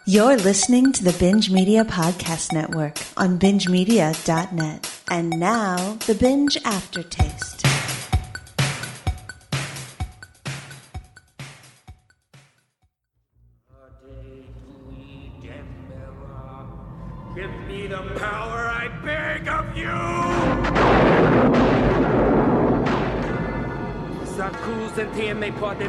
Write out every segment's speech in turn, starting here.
You're listening to the Binge Media Podcast Network on BingeMedia.net. And now, the Binge Aftertaste. Give me the power, I beg of you! S'accusati me pote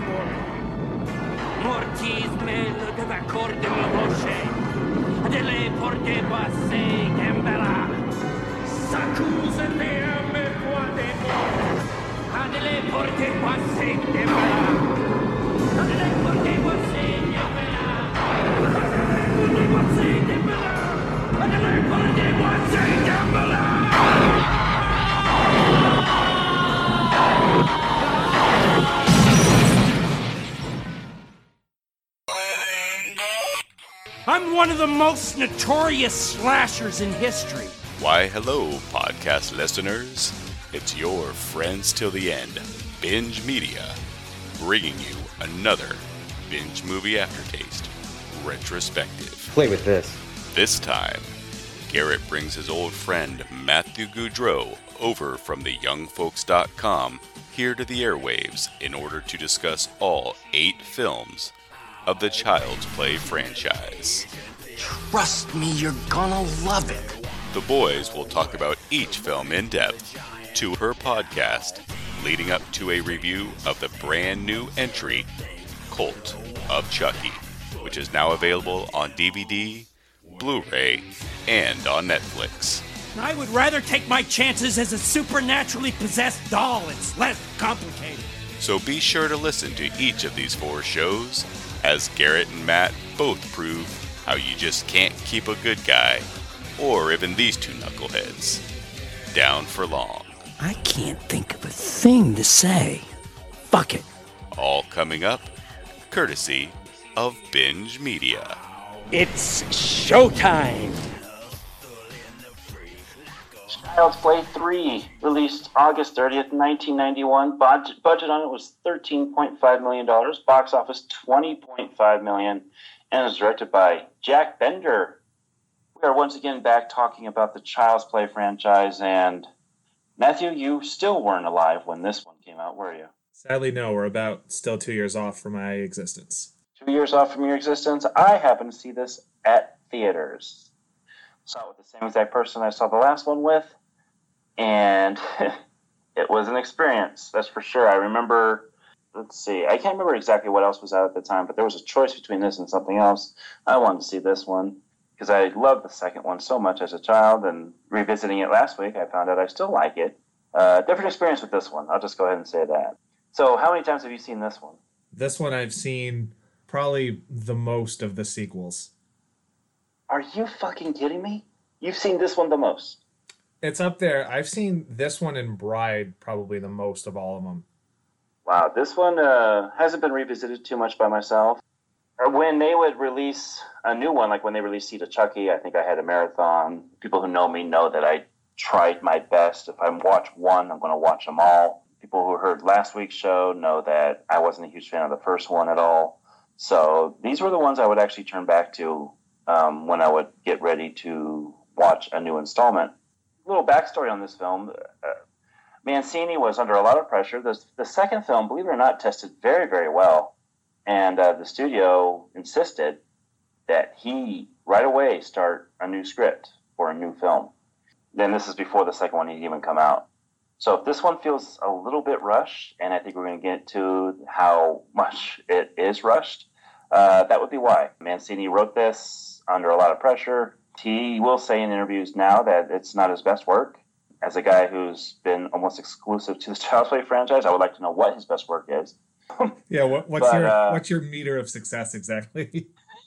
mortis me lo deve corde mi voce delle porte basse gembela s'accusati me pote delle porte basse gembela delle porte basse gembela delle porte basse gembela delle porte basse gembela. I'm one of the most notorious slashers in history. Why, hello, podcast listeners. It's your friends till the end, Binge Media, bringing you another Binge Movie Aftertaste retrospective. Play with this. This time, Garrett brings his old friend Matthew Goudreau over from theyoungfolks.com here to the airwaves in order to discuss all 8 films of the Child's Play franchise. Trust me, you're gonna love it. The boys will talk about each film in depth, 2 per podcast, leading up to a review of the brand new entry, Cult of Chucky, which is now available on DVD, Blu-ray, and on Netflix. I would rather take my chances as a supernaturally possessed doll. It's less complicated. So be sure to listen to each of these 4 shows, as Garrett and Matt both prove how you just can't keep a good guy, or even these 2 knuckleheads, down for long. I can't think of a thing to say. Fuck it. All coming up, courtesy of Binge Media. It's showtime. Child's Play 3, released August 30th, 1991. Budget on it was $13.5 million. Box office, $20.5 million. And it was directed by Jack Bender. We are once again back talking about the Child's Play franchise. And Matthew, you still weren't alive when this one came out, were you? Sadly, no. We're about still 2 years off from my existence. 2 years off from your existence. I happened to see this at theaters. Saw it with the same exact person I saw the last one with. And it was an experience, that's for sure. I remember, I can't remember exactly what else was out at the time, but there was a choice between this and something else. I wanted to see this one because I loved the second one so much as a child, and revisiting it last week, I found out I still like it. Different experience with this one. I'll just go ahead and say that. So how many times have you seen this one? This one I've seen probably the most of the sequels. Are you fucking kidding me? You've seen this one the most? It's up there. I've seen this one and Bride probably the most of all of them. Wow, this one hasn't been revisited too much by myself. Or when they would release a new one, like when they released Seed of Chucky, I think I had a marathon. People who know me know that I tried my best. If I watch one, I'm going to watch them all. People who heard last week's show know that I wasn't a huge fan of the first one at all. So these were the ones I would actually turn back to when I would get ready to watch a new installment. Little backstory on this film. Mancini was under a lot of pressure. The second film, believe it or not, tested very, very well. And the studio insisted that he right away start a new script for a new film. Then this is before the second one had even come out. So if this one feels a little bit rushed, and I think we're going to get to how much it is rushed, that would be why. Mancini wrote this under a lot of pressure. He will say in interviews now that it's not his best work. As a guy who's been almost exclusive to the Child's Play franchise, I would like to know what his best work is. Yeah, what's your meter of success exactly?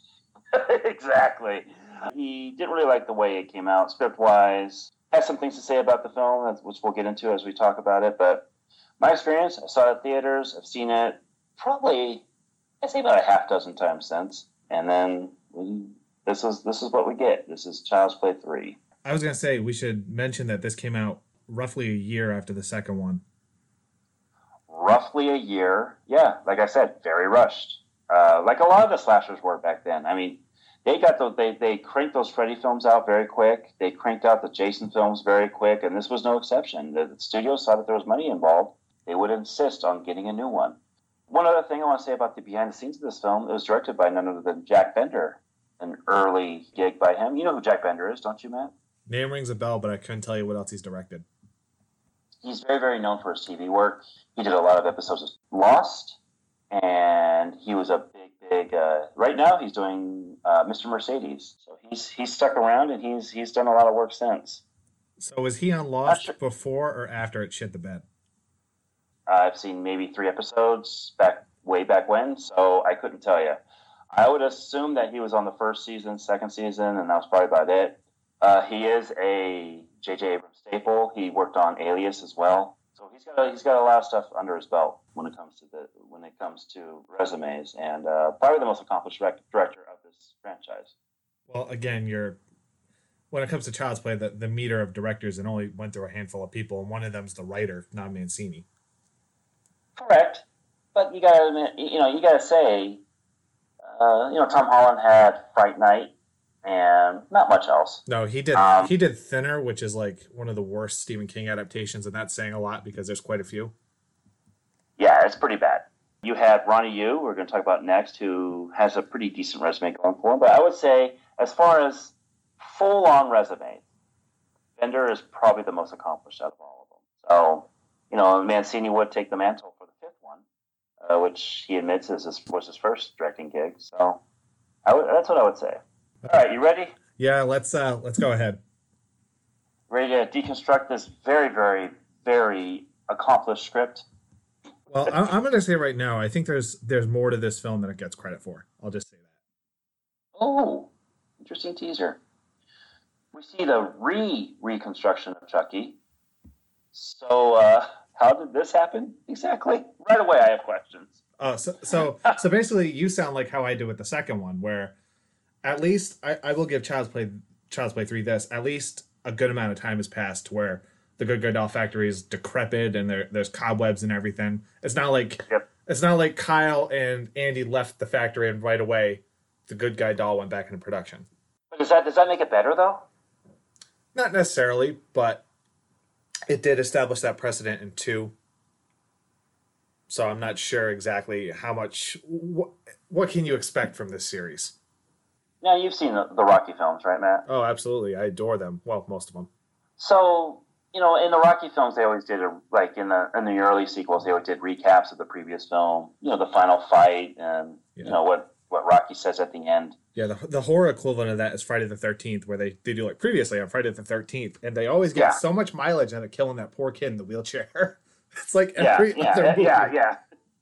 Exactly. He didn't really like the way it came out, script-wise. Has some things to say about the film, which we'll get into as we talk about it. But my experience, I saw it at theaters. I've seen it probably, I'd say about a half dozen times since. And then this is what we get. This is Child's Play 3. I was going to say, we should mention that this came out roughly a year after the second one. Roughly a year. Yeah, like I said, very rushed. Like a lot of the slashers were back then. I mean, They cranked those Freddy films out very quick. They cranked out the Jason films very quick, and this was no exception. The studios saw that there was money involved. They would insist on getting a new one. One other thing I want to say about the behind the scenes of this film, it was directed by none other than Jack Bender, an early gig by him. You know who Jack Bender is, don't you, Matt? Name rings a bell, but I couldn't tell you what else he's directed. He's very, very known for his TV work. He did a lot of episodes of Lost, and he was a big. Right now, he's doing Mr. Mercedes. So he's stuck around, and he's done a lot of work since. So was he on Lost before or after it shit the bed? I've seen maybe 3 episodes way back when, so I couldn't tell you. I would assume that he was on the first season, second season, and that was probably about it. He is a J.J. Abrams staple. He worked on Alias as well, so he's got a lot of stuff under his belt when it comes to resumes, and probably the most accomplished director of this franchise. Well, again, when it comes to Child's Play, the meter of directors, it only went through a handful of people, and one of them's the writer, not Mancini. Correct, but you gotta admit, you gotta say, Tom Holland had Fright Night and not much else. No, he did. He did Thinner, which is like one of the worst Stephen King adaptations, and that's saying a lot because there's quite a few. Yeah, it's pretty bad. You had Ronnie Yu, we're going to talk about next, who has a pretty decent resume going for him. But I would say, as far as full-on resume, Bender is probably the most accomplished out of all of them. So, Mancini would take the mantle for the 5th one, which he admits was his first directing gig. So that's what I would say. All right, you ready? Yeah, let's go ahead. Ready to deconstruct this very, very, very accomplished script? Well, I'm going to say right now, I think there's more to this film than it gets credit for. I'll just say that. Oh, interesting teaser. We see the reconstruction of Chucky. So, how did this happen exactly? Right away, I have questions. So basically, you sound like how I do with the second one, where at least I will give Child's Play 3 this. At least a good amount of time has passed to where the Good Guy Doll Factory is decrepit and there's cobwebs and everything. It's not like Kyle and Andy left the factory and right away the Good Guy Doll went back into production. But does that make it better though? Not necessarily, but it did establish that precedent in 2. So I'm not sure exactly how much. What can you expect from this series? Now, you've seen the Rocky films, right, Matt? Oh, absolutely. I adore them. Well, most of them. So, in the Rocky films, they always did, in the early sequels, they always did recaps of the previous film, the final fight, and, what Rocky says at the end. Yeah, the horror equivalent of that is Friday the 13th, where they do like previously on Friday the 13th, and they always get so much mileage out of killing that poor kid in the wheelchair. It's like every other movie. Yeah.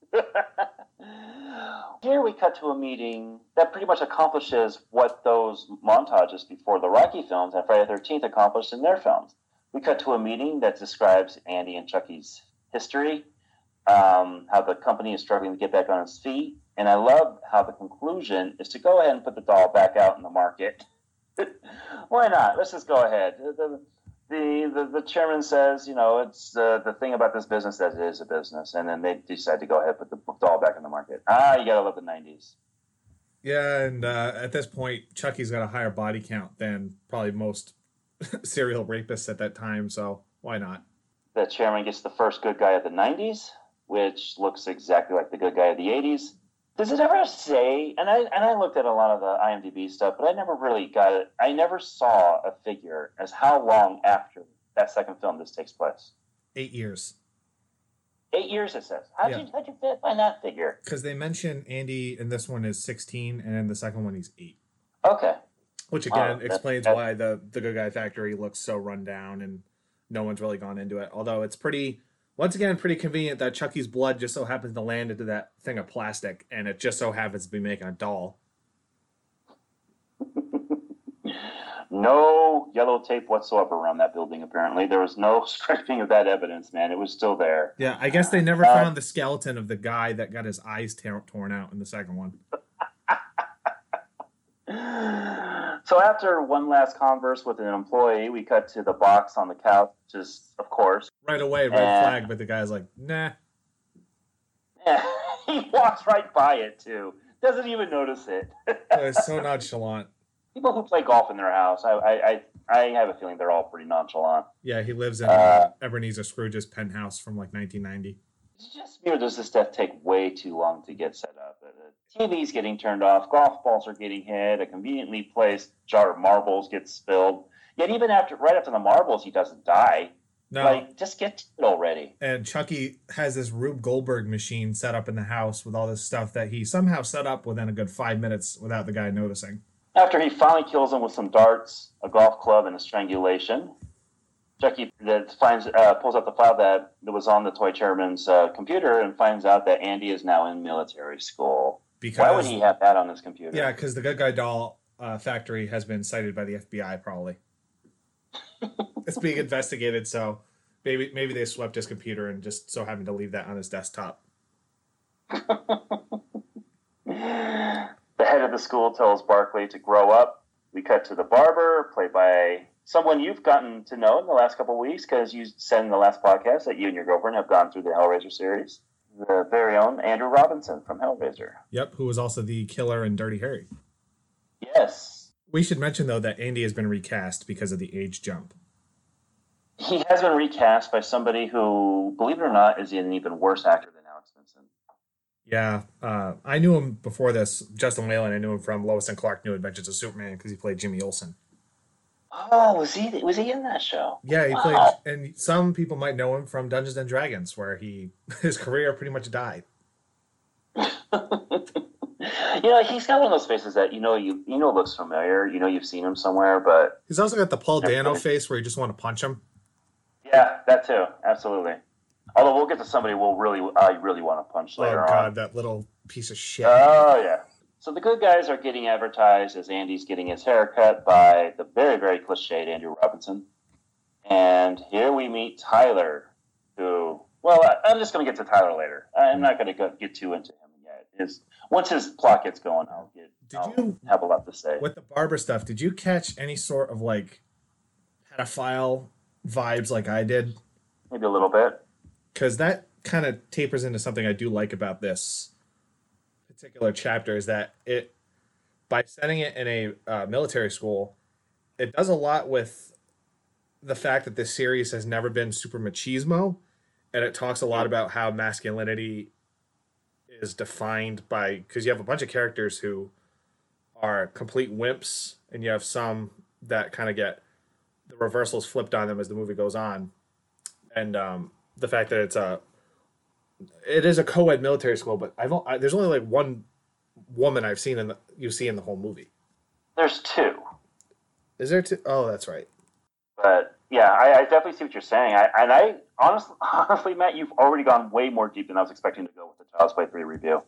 Here we cut to a meeting that pretty much accomplishes what those montages before the Rocky films and Friday the 13th accomplished in their films. We cut to a meeting that describes Andy and Chucky's history, how the company is struggling to get back on its feet, and I love how the conclusion is to go ahead and put the doll back out in the market. Why not? Let's just go ahead. The chairman says, it's the thing about this business that it is a business, and then they decide to go ahead and put the doll back in the market. You gotta love the 90s. Yeah, and at this point, Chucky's got a higher body count than probably most serial rapists at that time, so why not? The chairman gets the first good guy of the 90s, which looks exactly like the good guy of the 80s. Does it ever say, and I looked at a lot of the IMDb stuff, but I never really got it. I never saw a figure as how long after that second film this takes place. 8 years. 8 years, it says. How'd you find that figure? Because they mention Andy in this one is 16, and in the second one he's 8. Okay. Which again explains why the Good Guy Factory looks so run down, and no one's really gone into it. Although it's pretty convenient that Chucky's blood just so happens to land into that thing of plastic, and it just so happens to be making a doll. No yellow tape whatsoever around that building, apparently. There was no scraping of that evidence, man. It was still there. Yeah, I guess they never found the skeleton of the guy that got his eyes torn out in the second one. So after one last converse with an employee, we cut to the box on the couch, just, of course. Right away, red flag, but the guy's like, nah. Yeah, he walks right by it, too. Doesn't even notice it. It's so nonchalant. People who play golf in their house, I have a feeling they're all pretty nonchalant. Yeah, he lives in Ebenezer Scrooge's penthouse from like 1990. It's just me, or does this stuff take way too long to get set up? The TV's getting turned off, golf balls are getting hit, a conveniently placed jar of marbles gets spilled. Yet even right after the marbles, he doesn't die. No. Like, just get to it already. And Chucky has this Rube Goldberg machine set up in the house with all this stuff that he somehow set up within a good 5 minutes without the guy noticing. After he finally kills him with some darts, a golf club, and a strangulation, Chucky pulls out the file that was on the toy chairman's computer and finds out that Andy is now in military school. Why would he have that on his computer? Yeah, because the Good Guy doll factory has been cited by the FBI, probably. It's being investigated, so maybe they swept his computer and just so happened to leave that on his desktop. The head of the school tells Barkley to grow up. We cut to the barber, played by someone you've gotten to know in the last couple of weeks, because you said in the last podcast that you and your girlfriend have gone through the Hellraiser series. The very own Andrew Robinson from Hellraiser. Yep, who was also the killer in Dirty Harry. Yes. We should mention, though, that Andy has been recast because of the age jump. He has been recast by somebody who, believe it or not, is an even worse actor than Alex Vincent. Yeah, I knew him before this. Justin Whalen, I knew him from Lois and Clark: New Adventures of Superman because he played Jimmy Olsen. Oh, was he in that show? Yeah, he played, and some people might know him from Dungeons and Dragons, where his career pretty much died. He's got one of those faces that looks familiar. You've seen him somewhere, but he's also got the Paul Dano face where you just want to punch him. Yeah, that too, absolutely. Although we'll get to somebody I really want to punch later on. Oh God, that little piece of shit. Oh yeah. So the good guys are getting advertised as Andy's getting his haircut by the very, very cliched Andrew Robinson. And here we meet Tyler, who, I'm just going to get to Tyler later. I'm not going to get too into him yet. Once his plot gets going, I'll have a lot to say. With the barber stuff, did you catch any sort of like pedophile vibes like I did? Maybe a little bit. Because that kind of tapers into something I do like about this particular chapter, is that by setting it in a military school, it does a lot with the fact that this series has never been super machismo, and it talks a lot about how masculinity is defined by, because you have a bunch of characters who are complete wimps, and you have some that kind of get the reversals flipped on them as the movie goes on, and the fact that it is a co-ed military school, but there's only like one woman I've seen you see in the whole movie. There's two. Is there two? Oh, that's right. But yeah, I definitely see what you're saying. I honestly, Matt, you've already gone way more deep than I was expecting to go with the Child's Play 3 review.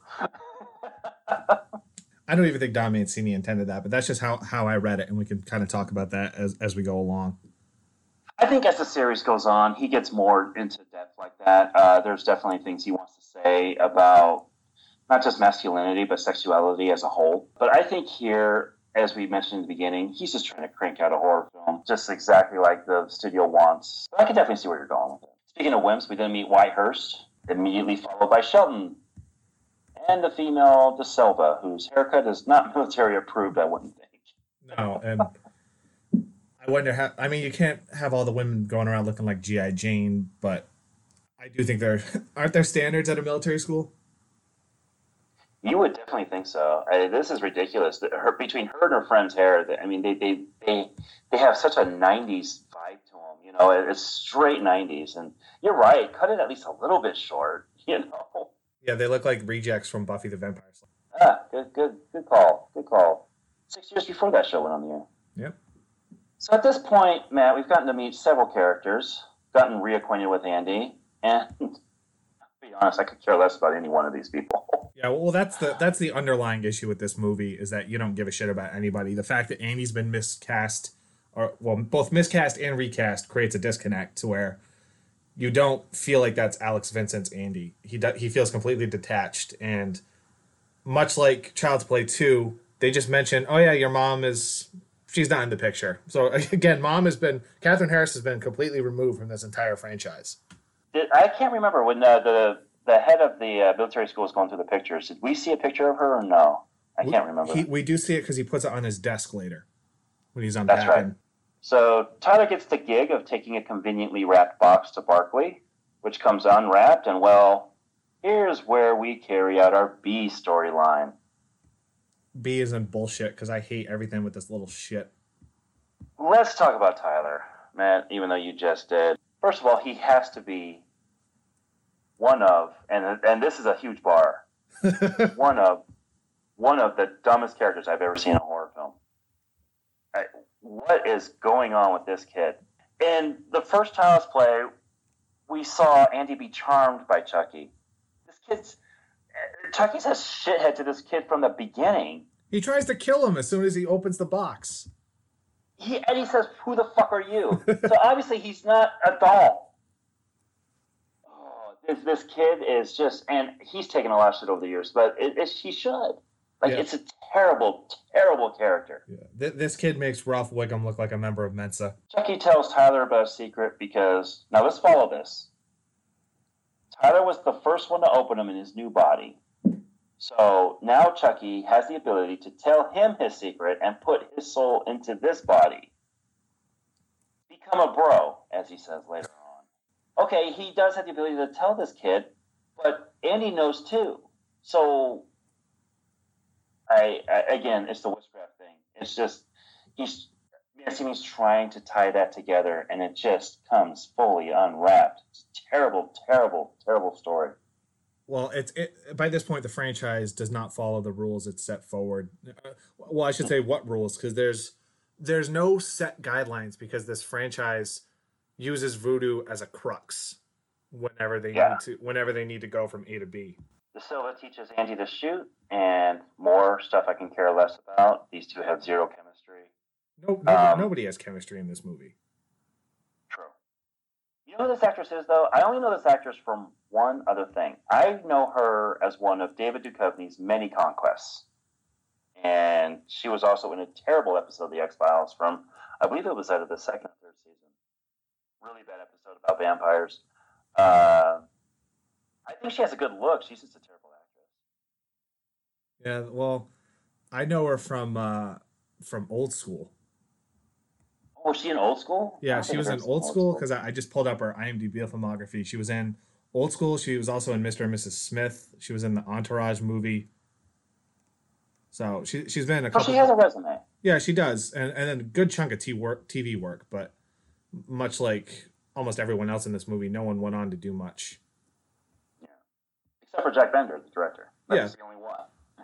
I don't even think Don Mancini intended that, but that's just how I read it, and we can kind of talk about that as we go along. I think as the series goes on, he gets more into depth like that. There's definitely things he wants to say about not just masculinity, but sexuality as a whole. But I think here, as we mentioned in the beginning, he's just trying to crank out a horror film, just exactly like the studio wants. So I can definitely see where you're going with it. Speaking of wimps, we then meet Whitehurst, immediately followed by Shelton, and the female De Silva, whose haircut is not military approved, I wouldn't think. No, and I wonder how. I mean, you can't have all the women going around looking like G.I. Jane, but I do think aren't there standards at a military school? You would definitely think so. This is ridiculous. Between her and her friend's hair, they have such a '90s vibe to them. It's straight '90s, and you're right. Cut it at least a little bit short. Yeah, they look like rejects from Buffy the Vampire Slayer. Good call. 6 years before that show went on the air. Yep. So at this point, Matt, we've gotten to meet several characters, gotten reacquainted with Andy, and to be honest, I could care less about any one of these people. Yeah, well, that's the underlying issue with this movie, is that you don't give a shit about anybody. The fact that Andy's been miscast, both miscast and recast, creates a disconnect to where you don't feel like that's Alex Vincent's Andy. He feels completely detached, and much like Child's Play 2, they just mention, oh yeah, your mom she's not in the picture. So again, Catherine Harris has been completely removed from this entire franchise. I can't remember when the the head of the military school is going through the pictures. Did we see a picture of her or no? I can't remember. We do see it because he puts it on his desk later when he's That's unpacking. right. So Tyler gets the gig of taking a conveniently wrapped box to Barkley, which comes unwrapped, and well, here's where we carry out our B storyline. B is in bullshit because I hate everything with this little shit. Let's talk about Tyler, Matt, even though you just did. First of all, he has to be one of, and this is a huge bar, one of the dumbest characters I've ever seen in a horror film. What is going on with this kid? In the first Child's Play, we saw Andy be charmed by Chucky. Chucky's a shithead to this kid from the beginning. He tries to kill him as soon as he opens the box. He says, "Who the fuck are you?" So obviously he's not a doll. Oh, this kid is just, and he's taken a lot of shit over the years, but he should. It's a terrible, terrible character. Yeah. This kid makes Ralph Wiggum look like a member of Mensa. Chucky tells Tyler about a secret because, now let's follow this. Tyler was the first one to open him in his new body. So now Chucky has the ability to tell him his secret and put his soul into this body. Become a bro, as he says later on. Okay, he does have the ability to tell this kid, but Andy knows too. So, again, it's the witchcraft thing. It's just, he's trying to tie that together, and it just comes fully unwrapped. It's a terrible, terrible, terrible story. Well, by this point, the franchise does not follow the rules it's set forward. Well, I should say what rules, because there's no set guidelines, because this franchise uses voodoo as a crux whenever they need to go from A to B. De Silva teaches Andy to shoot, and more stuff I can care less about. These two have zero chemistry. Nobody has chemistry in this movie. True. You know who this actress is, though? I only know this actress from one other thing. I know her as one of David Duchovny's many conquests. And she was also in a terrible episode of The X-Files from, I believe it was out of the second or third season. Really bad episode about vampires. I think she has a good look. She's just a terrible actress. Yeah, well, I know her from Old School. Oh, was she in Old School? Yeah, she was in Old School because I just pulled up her IMDb filmography. She was in Old School. She was also in Mr. and Mrs. Smith. She was in the Entourage movie. So she's been in a couple. She has a resume. Yeah, she does, and then a good chunk of TV work. But much like almost everyone else in this movie, no one went on to do much. Yeah, except for Jack Bender, the director. That's the only one.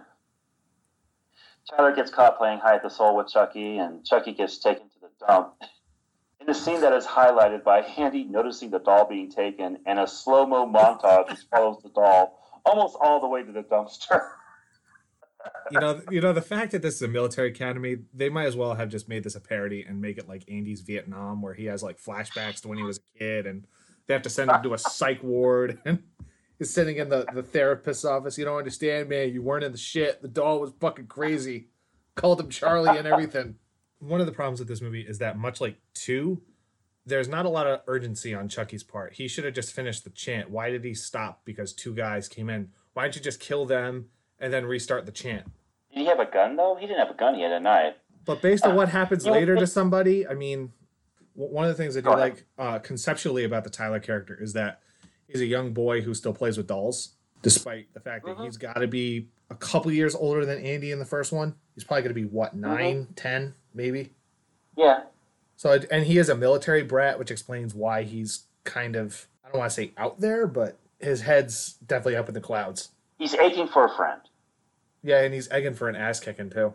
Tyler gets caught playing hide the soul with Chucky, and Chucky gets taken to the dump. In a scene that is highlighted by Andy noticing the doll being taken and a slow-mo montage which follows the doll almost all the way to the dumpster. You know, the fact that this is a military academy, they might as well have just made this a parody and make it like Andy's Vietnam, where he has like flashbacks to when he was a kid, and they have to send him to a psych ward, and he's sitting in the therapist's office. You don't understand, man. You weren't in the shit. The doll was fucking crazy. Called him Charlie and everything. One of the problems with this movie is that, much like 2, there's not a lot of urgency on Chucky's part. He should have just finished the chant. Why did he stop because 2 guys came in? Why didn't you just kill them and then restart the chant? Did he have a gun, though? He didn't have a gun. He had a knife. But based on what happens later to somebody, I mean, one of the things I do like conceptually about the Tyler character is that he's a young boy who still plays with dolls, despite the fact that he's got to be a couple years older than Andy in the first one. He's probably going to be, 9, 10, maybe? Yeah. So, and he is a military brat, which explains why he's kind of, I don't want to say out there, but his head's definitely up in the clouds. He's aching for a friend. Yeah, and he's egging for an ass kicking too.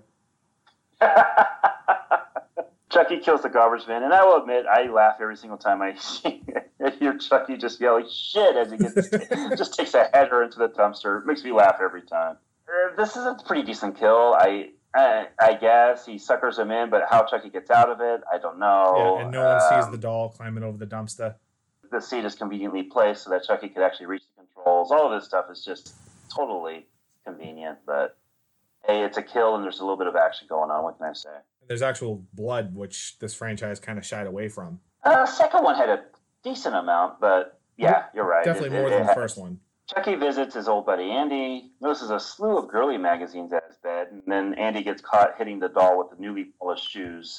Chucky kills the garbage man, and I will admit, I laugh every single time I hear Chucky just yelling shit as he just takes a header into the dumpster. It makes me laugh every time. This is a pretty decent kill. I guess he suckers him in, but how Chucky gets out of it, I don't know. Yeah, and no one sees the doll climbing over the dumpster. The seat is conveniently placed so that Chucky could actually reach the controls. All of this stuff is just totally convenient, but hey, it's a kill and there's a little bit of action going on. What can I say? There's actual blood, which this franchise kind of shied away from. Second one had a decent amount, but yeah, you're right. Definitely more than the first one. Chucky visits his old buddy Andy, notices a slew of girly magazines at his bed, and then Andy gets caught hitting the doll with the newly polished shoes.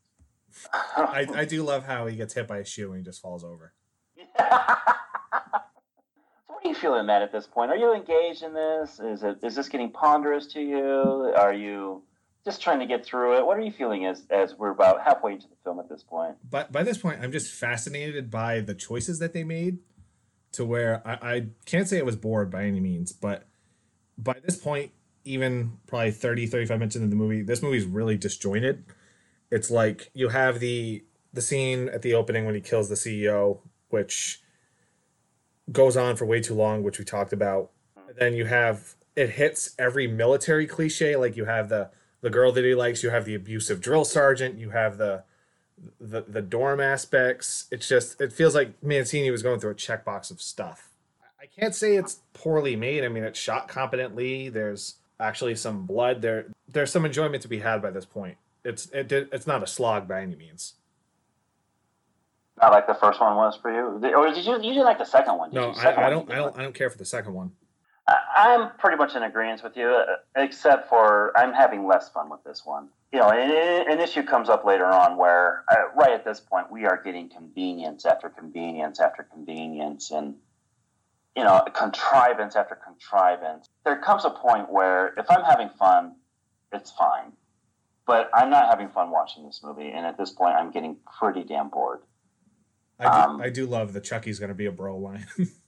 I do love how he gets hit by a shoe and he just falls over. So what are you feeling, Matt, at this point? Are you engaged in this? Is this getting ponderous to you? Are you just trying to get through it? What are you feeling as we're about halfway into the film at this point? But by this point, I'm just fascinated by the choices that they made, to where I can't say I was bored by any means, but by this point, even probably 30, 35 minutes into the movie, this movie's really disjointed. It's like you have the scene at the opening when he kills the CEO, which goes on for way too long, which we talked about. And then you have, it hits every military cliche, like you have the girl that he likes, you have the abusive drill sergeant, you have the dorm aspects. It's just, it feels like Mancini was going through a checkbox of stuff. I can't say it's poorly made. I mean, it's shot competently. There's actually some blood there. There's some enjoyment to be had by this point. It's not a slog by any means. Not like the first one was for you, or did you didn't like the second one? No, I don't care for the second one. I'm pretty much in agreement with you, except for I'm having less fun with this one. You know, an issue comes up later on where, right at this point, we are getting convenience after convenience after convenience, and, you know, contrivance after contrivance. There comes a point where if I'm having fun, it's fine. But I'm not having fun watching this movie, and at this point, I'm getting pretty damn bored. I do love the Chucky's going to be a bro line.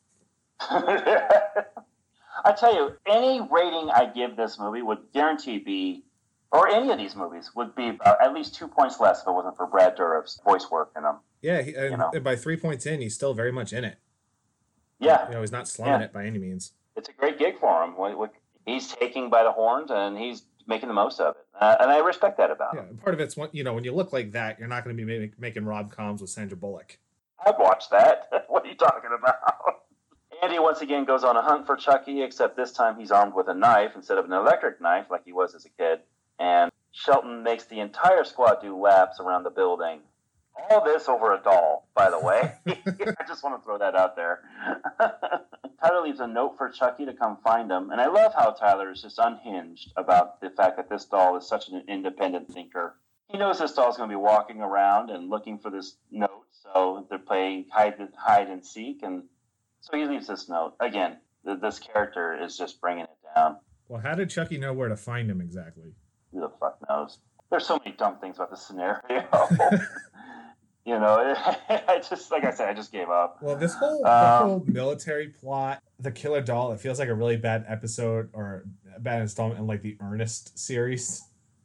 I tell you, any rating I give this movie would guarantee be, or any of these movies, would be at least 2 points less if it wasn't for Brad Dourif's voice work in them. Yeah, and by 3 points in, he's still very much in it. Yeah. You know, he's not slumming it by any means. It's a great gig for him. He's taking by the horns, and he's making the most of it. And I respect that about him. Yeah, part of it's, when you look like that, you're not going to be making rom-coms with Sandra Bullock. I'd watch that. What are you talking about? Andy once again goes on a hunt for Chucky, except this time he's armed with a knife instead of an electric knife like he was as a kid. And Shelton makes the entire squad do laps around the building. All this over a doll, by the way. I just want to throw that out there. Tyler leaves a note for Chucky to come find him. And I love how Tyler is just unhinged about the fact that this doll is such an independent thinker. He knows this doll's going to be walking around and looking for this note. So they're playing hide and seek. And so he leaves this note. Again, this character is just bringing it down. Well, how did Chucky know where to find him exactly? Who the fuck knows? There's so many dumb things about this scenario. You know, I just, like I said, I just gave up. Well, the whole military plot, the killer doll, it feels like a really bad episode or a bad installment in like the Ernest series.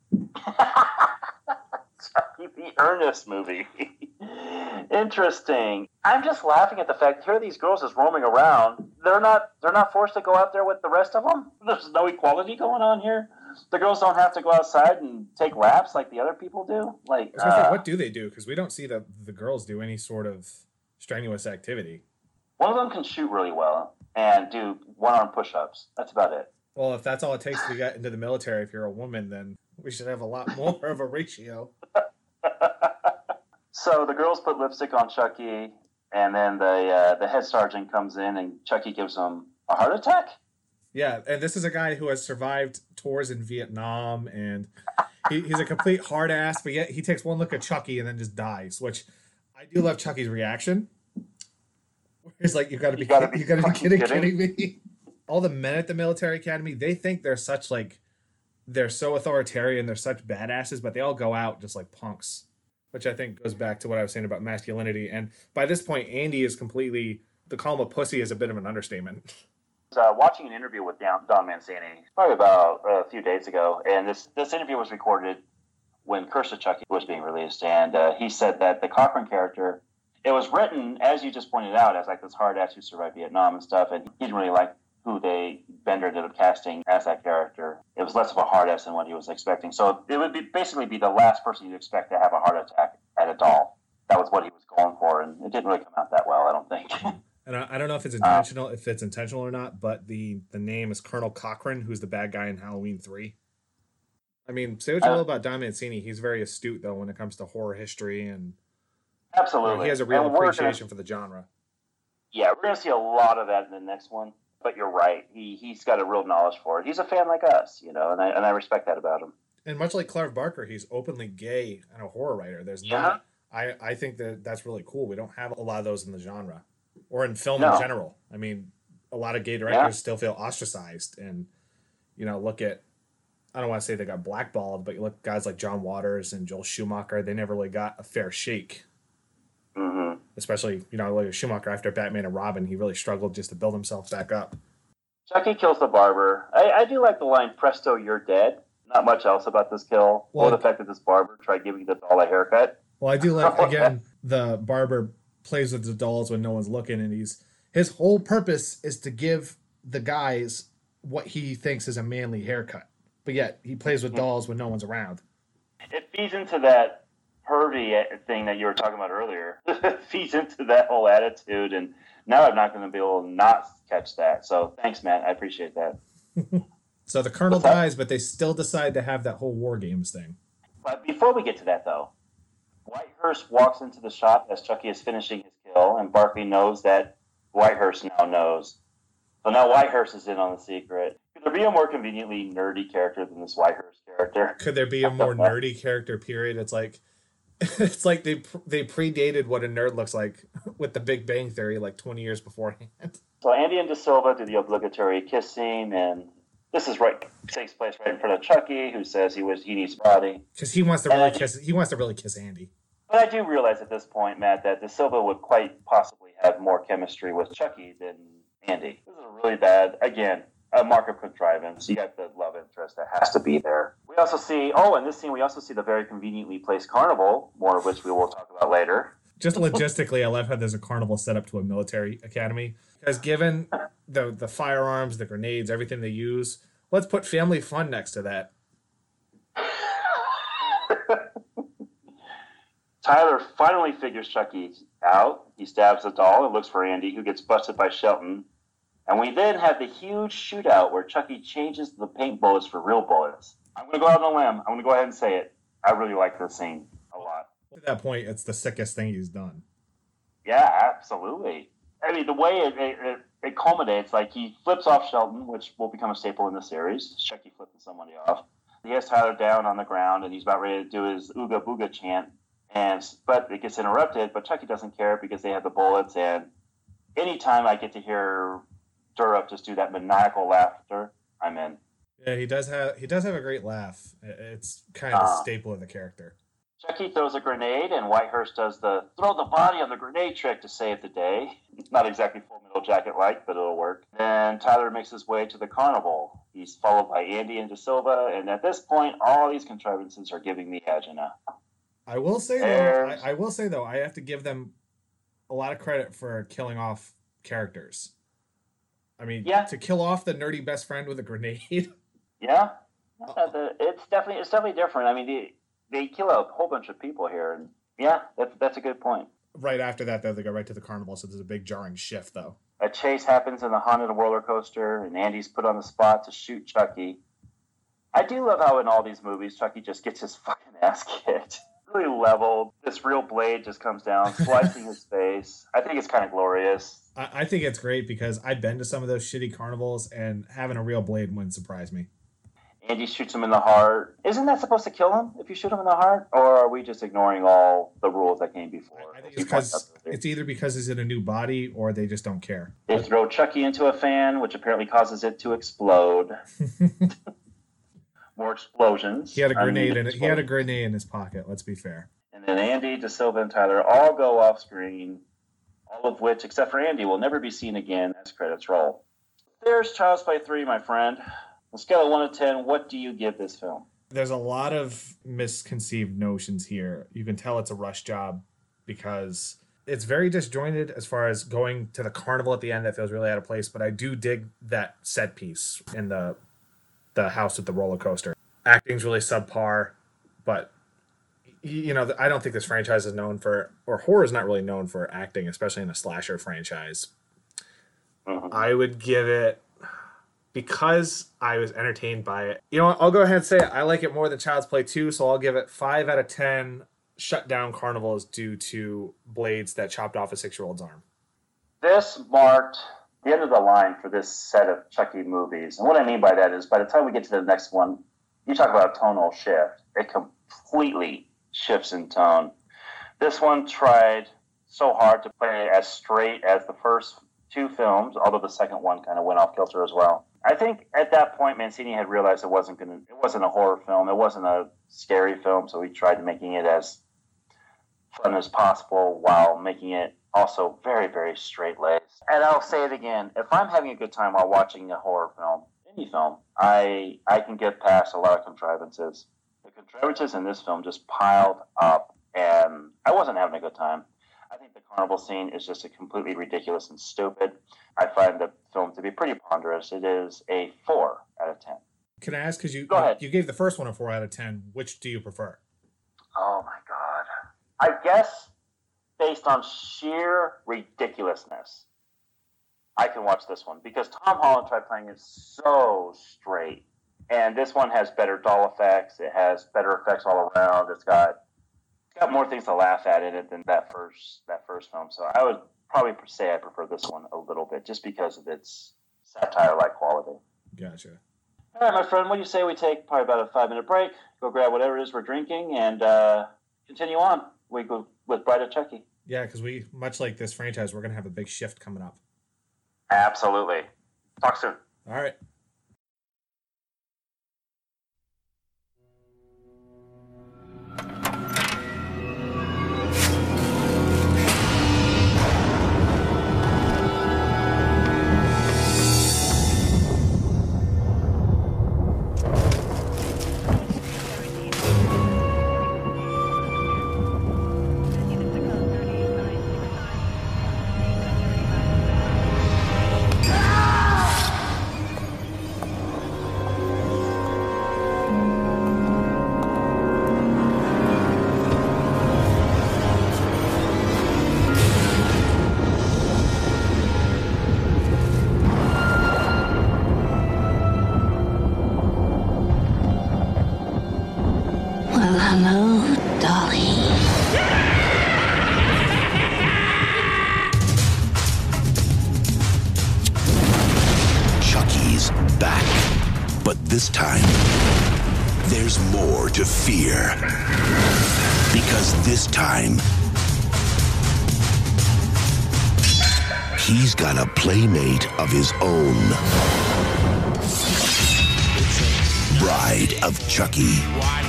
Chucky the Ernest movie. Interesting. I'm just laughing at the fact here are these girls just roaming around. They're not forced to go out there with the rest of them. There's no equality going on here. The girls don't have to go outside and take laps like the other people do. Like, what do they do? Because we don't see the girls do any sort of strenuous activity. One of them can shoot really well and do one-arm push-ups. That's about it. Well, if that's all it takes to get into the military, if you're a woman, then we should have a lot more of a ratio. So the girls put lipstick on Chucky, and then the head sergeant comes in, and Chucky gives him a heart attack. Yeah, and this is a guy who has survived tours in Vietnam, and he's a complete hard ass, but yet he takes one look at Chucky and then just dies, which I do love Chucky's reaction. He's like, you gotta be kidding me. All the men at the military academy, they think they're such they're so authoritarian, they're such badasses, but they all go out just like punks, which I think goes back to what I was saying about masculinity. And by this point, Andy is completely, to call him a pussy is a bit of an understatement. I was watching an interview with Don Mancini probably about a few days ago, and this interview was recorded when Curse of Chucky was being released, and he said that the Cochran character, it was written, as you just pointed out, as like this hard ass who survived Vietnam and stuff, and he didn't really like who Bender ended up casting as that character. It was less of a hard ass than what he was expecting. So it would basically be the last person you'd expect to have a heart attack at a doll. That was what he was going for, and it didn't really come out that well, I don't think. And I don't know if it's intentional, or not, but the name is Colonel Cochran, who's the bad guy in Halloween 3. I mean, say what you will about Don Mancini, he's very astute though when it comes to horror history, and absolutely, he has a real appreciation for the genre. Yeah, we're going to see a lot of that in the next one. But you're right. He's got a real knowledge for it. He's a fan like us, and I respect that about him. And much like Clive Barker, he's openly gay and a horror writer. There's not. I think that's really cool. We don't have a lot of those in the genre or in film in general. I mean, a lot of gay directors still feel ostracized, and look at. I don't want to say they got blackballed, but you look at guys like John Waters and Joel Schumacher. They never really got a fair shake. Mm-hmm. Especially, like Schumacher after Batman and Robin, he really struggled just to build himself back up. Chucky kills the barber. I do like the line, "Presto, you're dead." Not much else about this kill, or the fact that this barber tried giving the doll a haircut. Well, I do like, again, the barber plays with the dolls when no one's looking, and his whole purpose is to give the guys what he thinks is a manly haircut. But yet, he plays with dolls when no one's around. It feeds into that pervy thing that you were talking about earlier. It feeds into that whole attitude, and now I'm not going to be able to not catch that. So thanks, Matt. I appreciate that. So the Colonel dies, but they still decide to have that whole War Games thing. But before we get to that, though, Whitehurst walks into the shop as Chucky is finishing his kill, and Barkley knows that Whitehurst now knows. So now Whitehurst is in on the secret. Could there be a more conveniently nerdy character than this Whitehurst character? Could there be a more nerdy character, period? It's like they predated what a nerd looks like with the Big Bang Theory like 20 years beforehand. So Andy and De Silva do the obligatory kiss scene, and this takes place right in front of Chucky, who says he needs a body. Because he wants to really kiss. He wants to really kiss Andy. But I do realize at this point, Matt, that De Silva would quite possibly have more chemistry with Chucky than Andy. This is really bad. Again, a mark of contrivance. You got the love interest that has to be there. We also see, in this scene, we also see the very conveniently placed carnival, more of which we will talk about later. Just logistically, I love how there's a carnival set up to a military academy. Because given the firearms, the grenades, everything they use, let's put family fun next to that. Tyler finally figures Chucky out. He stabs the doll and looks for Andy, who gets busted by Shelton. And we then have the huge shootout where Chucky changes the paint bullets for real bullets. I'm going to go out on a limb. I'm going to go ahead and say it. I really like this scene a lot. To that point, it's the sickest thing he's done. Yeah, absolutely. I mean, the way it culminates, like he flips off Shelton, which will become a staple in the series. Chucky flipping somebody off. He has Tyler down on the ground, and he's about ready to do his Ooga Booga chant. But it gets interrupted, but Chucky doesn't care because they have the bullets, and anytime I get to hear Durup just do that maniacal laughter, I'm in. Yeah, he does have a great laugh. It's kind of the staple of the character. Chucky throws a grenade, and Whitehurst does the throw the body on the grenade trick to save the day. Not exactly Full Metal Jacket-like, but it'll work. Then Tyler makes his way to the carnival. He's followed by Andy and De Silva, and at this point, all these contrivances are giving me agina. I will say though, I have to give them a lot of credit for killing off characters. I mean, to kill off the nerdy best friend with a grenade. Yeah, it's definitely different. I mean, they kill a whole bunch of people here, and yeah, that's a good point. Right after that, though, they go right to the carnival, so there's a big jarring shift, though. A chase happens in the haunted roller coaster, and Andy's put on the spot to shoot Chucky. I do love how in all these movies, Chucky just gets his fucking ass kicked. Really leveled. This real blade just comes down, slicing his face. I think it's kind of glorious. I think it's great because I've been to some of those shitty carnivals, and having a real blade wouldn't surprise me. Andy shoots him in the heart. Isn't that supposed to kill him if you shoot him in the heart? Or are we just ignoring all the rules that came before? I think it's either because he's in a new body or they just don't care. They throw Chucky into a fan, which apparently causes it to explode. More explosions. He had a grenade He had a grenade in his pocket, let's be fair. And then Andy, De Silva, and Tyler all go off screen, all of which, except for Andy, will never be seen again as credits roll. There's Child's Play 3, my friend. On a scale of 1 to 10, what do you give this film? There's a lot of misconceived notions here. You can tell it's a rush job because it's very disjointed as far as going to the carnival at the end that feels really out of place, but I do dig that set piece in the house with the roller coaster. Acting's really subpar, but I don't think this franchise is known for, or horror is not really known for acting, especially in a slasher franchise. I would give it, because I was entertained by it. I'll go ahead and say it. I like it more than Child's Play 2, so I'll give it 5 out of 10 shut down carnivals due to blades that chopped off a 6-year-old's arm. This marked the end of the line for this set of Chucky movies. And what I mean by that is by the time we get to the next one, you talk about a tonal shift. It completely shifts in tone. This one tried so hard to play as straight as the first two films, although the second one kind of went off kilter as well. I think at that point, Mancini had realized it wasn't a horror film. It wasn't a scary film, so he tried making it as fun as possible while making it also very, very straight-laced. And I'll say it again, if I'm having a good time while watching a horror film, any film, I can get past a lot of contrivances. The contrivances in this film just piled up, and I wasn't having a good time. I think the carnival scene is just completely ridiculous and stupid. I find the film to be pretty ponderous. It is a 4 out of 10. Can I ask, because Go ahead. You gave the first one a 4 out of 10, which do you prefer? Oh my God. I guess based on sheer ridiculousness, I can watch this one because Tom Holland tried playing it so straight. And this one has better doll effects. It has better effects all around. It's got more things to laugh at in it than that first film. So I would probably say I prefer this one a little bit just because of its satire-like quality. Gotcha. All right, my friend, what do you say we take probably about a 5-minute break, go grab whatever it is we're drinking, and continue on. We go with Bride of Chucky. Yeah, because we, much like this franchise, we're going to have a big shift coming up. Absolutely. Talk soon. All right. Hello, Dolly. Chucky's back. But this time, there's more to fear. Because this time, he's got a playmate of his own. Bride of Chucky.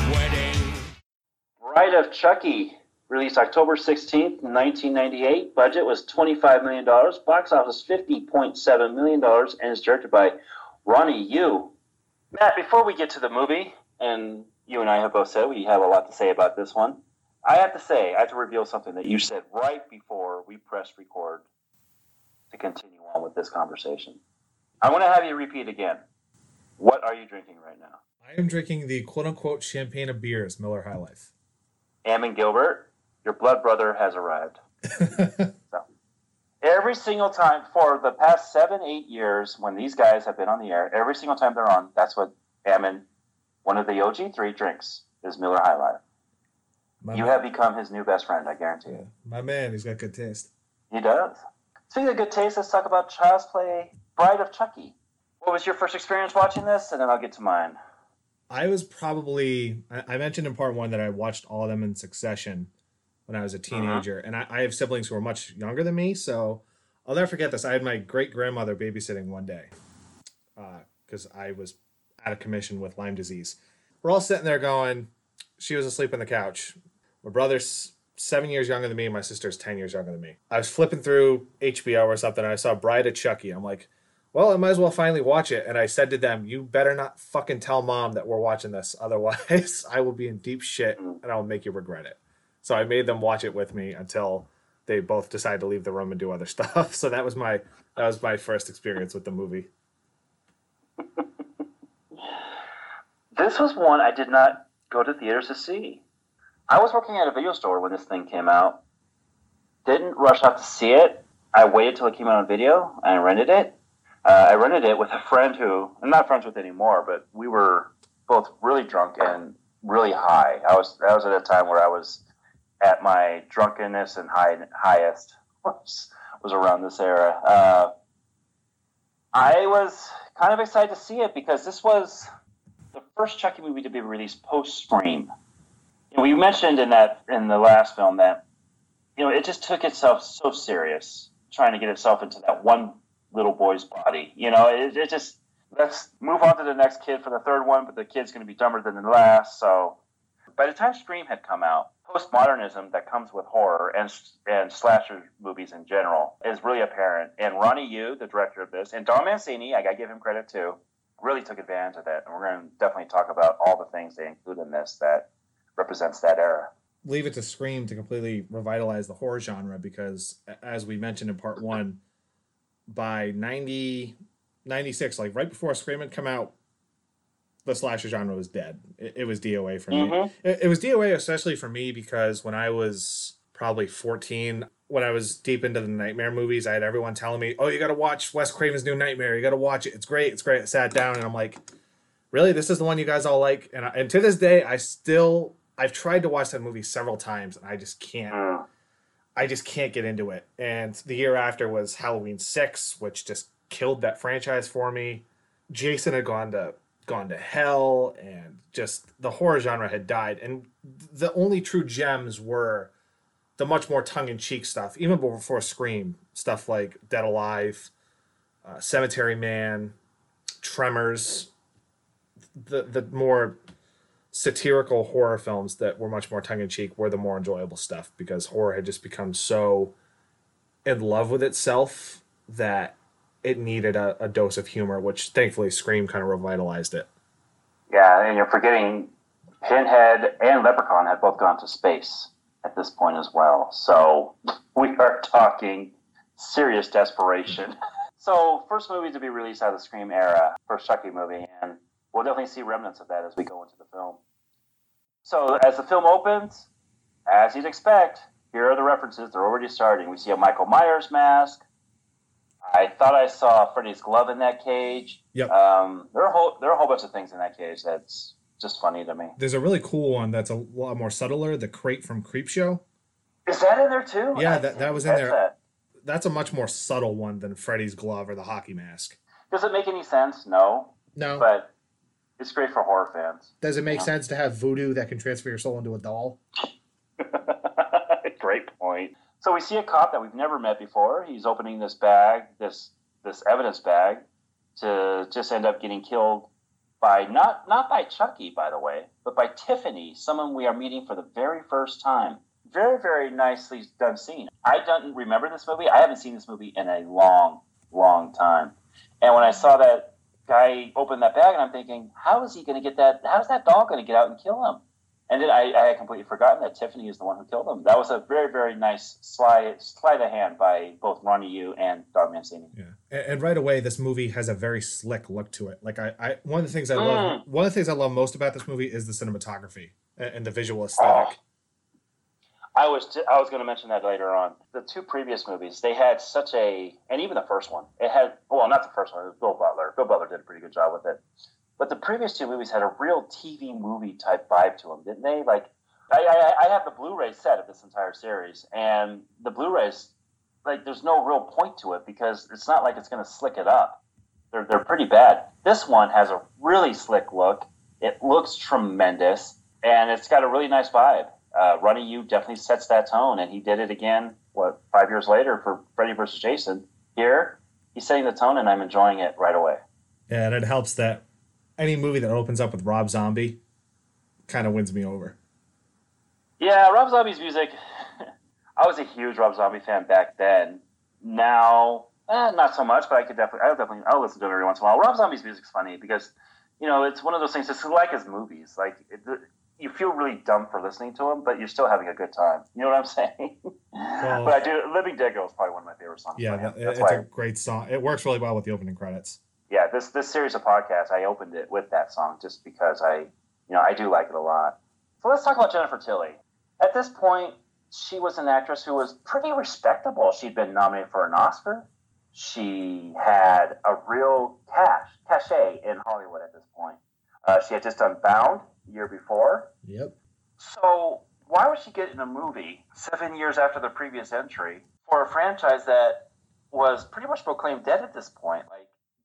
Bride of Chucky, released October 16th, 1998. Budget was $25 million. Box office $50.7 million. And is directed by Ronnie Yu. Matt, before we get to the movie, and you and I have both said we have a lot to say about this one, I have to reveal something that you said right before we pressed record to continue on with this conversation. I want to have you repeat again. What are you drinking right now? I am drinking the quote-unquote champagne of beers, Miller High Life. Ammon Gilbert, your blood brother has arrived. So, every single time for the past 7-8 years when these guys have been on the air, every single time they're on, that's what Ammon, one of the OG3, drinks, is Miller High Life. You have become his new best friend, I guarantee you. My man, he's got good taste. He does. Speaking of good taste, let's talk about Child's Play, Bride of Chucky. What was your first experience watching this? And then I'll get to mine. I was probably, I mentioned in part 1 that I watched all of them in succession when I was a teenager. And I have siblings who are much younger than me, so I'll never forget this. I had my great-grandmother babysitting one day because I was out of commission with Lyme disease. We're all sitting there going, she was asleep on the couch. My brother's 7 years younger than me, and my sister's 10 years younger than me. I was flipping through HBO or something, and I saw Bride of Chucky. I'm like, well, I might as well finally watch it. And I said to them, you better not fucking tell Mom that we're watching this. Otherwise, I will be in deep shit, and I'll make you regret it. So I made them watch it with me until they both decided to leave the room and do other stuff. So that was my first experience with the movie. This was one I did not go to theaters to see. I was working at a video store when this thing came out. Didn't rush out to see it. I waited till it came out on video, and I rented it. I rented it with a friend who I'm not friends with anymore, but we were both really drunk and really high. I was at a time where I was at my drunkenness and highest was around this era. I was kind of excited to see it because this was the first Chucky movie to be released post-Scream. We mentioned in the last film that it just took itself so serious, trying to get itself into that one little boy's body. It just, let's move on to the next kid for the third one, but the kid's going to be dumber than the last. So by the time Scream had come out, postmodernism that comes with horror and slasher movies in general is really apparent. And Ronnie Yu, the director of this, and Don Mancini, I got to give him credit too, really took advantage of that. And we're going to definitely talk about all the things they include in this that represents that era. Leave it to Scream to completely revitalize the horror genre because, as we mentioned in part one, by 96, like right before Scream had come out, the slasher genre was dead. It was DOA for me. It was DOA especially for me because when I was probably 14, when I was deep into the Nightmare movies, I had everyone telling me, oh, you got to watch Wes Craven's New Nightmare. You got to watch it. It's great. It's great. I sat down and I'm like, really? This is the one you guys all like? And to this day, I've tried to watch that movie several times and I just can't. I just can't get into it. And the year after was Halloween 6, which just killed that franchise for me. Jason had gone to hell, and just the horror genre had died. And the only true gems were the much more tongue-in-cheek stuff, even before Scream, stuff like Dead Alive, Cemetery Man, Tremors, the more satirical horror films that were much more tongue-in-cheek were the more enjoyable stuff because horror had just become so in love with itself that it needed a dose of humor, which thankfully Scream kind of revitalized it. Yeah, and you're forgetting Pinhead and Leprechaun had both gone to space at this point as well. So we are talking serious desperation. So first movie to be released out of the Scream era, first Chucky movie, and we'll definitely see remnants of that as we go into the film. So as the film opens, as you'd expect, here are the references. They're already starting. We see a Michael Myers mask. I thought I saw Freddy's glove in that cage. Yep. There are a whole bunch of things in that cage that's just funny to me. There's a really cool one that's a lot more subtler, the crate from Creepshow. Is that in there too? Yeah, that was in there. That's a much more subtle one than Freddy's glove or the hockey mask. Does it make any sense? No. But it's great for horror fans. Does it make sense to have voodoo that can transfer your soul into a doll? Great point. So we see a cop that we've never met before. He's opening this bag, this evidence bag, to just end up getting killed by, not by Chucky, by the way, but by Tiffany, someone we are meeting for the very first time. Very, very nicely done scene. I don't remember this movie. I haven't seen this movie in a long, long time. And when I saw that guy open that bag, and I'm thinking, how is he going to get that? How's that dog going to get out and kill him? And then I had completely forgotten that Tiffany is the one who killed him. That was a very, very nice sleight of hand by both Ronnie Yu and Don Mancini. Yeah, and right away, this movie has a very slick look to it. Like one of the things I love most about this movie is the cinematography and the visual aesthetic. I was going to mention that later on. The two previous movies, they had such a, and even the first one, it had, well, not the first one, it was Bill Butler. Bill Butler did a pretty good job with it. But the previous two movies had a real TV movie type vibe to them, didn't they? Like, I have the Blu-ray set of this entire series, and the Blu-rays, like, there's no real point to it because it's not like it's going to slick it up. They're pretty bad. This one has a really slick look. It looks tremendous, and it's got a really nice vibe. Ronnie Yu definitely sets that tone, and he did it again, 5 years later for Freddy vs. Jason. Here, he's setting the tone, and I'm enjoying it right away. Yeah, and it helps that any movie that opens up with Rob Zombie kind of wins me over. Yeah, Rob Zombie's music, I was a huge Rob Zombie fan back then. Now, not so much, but I'll listen to it every once in a while. Rob Zombie's music's funny because, it's one of those things, it's like his movies. Like, you feel really dumb for listening to him, but you're still having a good time. You know what I'm saying? Well, but I do. Living Dead Girl is probably one of my favorite songs. Yeah, it's a great song. It works really well with the opening credits. Yeah, this series of podcasts, I opened it with that song just because I do like it a lot. So let's talk about Jennifer Tilly. At this point, she was an actress who was pretty respectable. She'd been nominated for an Oscar. She had a real cachet in Hollywood at this point. She had just done Bound the year before. Yep. So why would she get in a movie 7 years after the previous entry for a franchise that was pretty much proclaimed dead at this point? Like,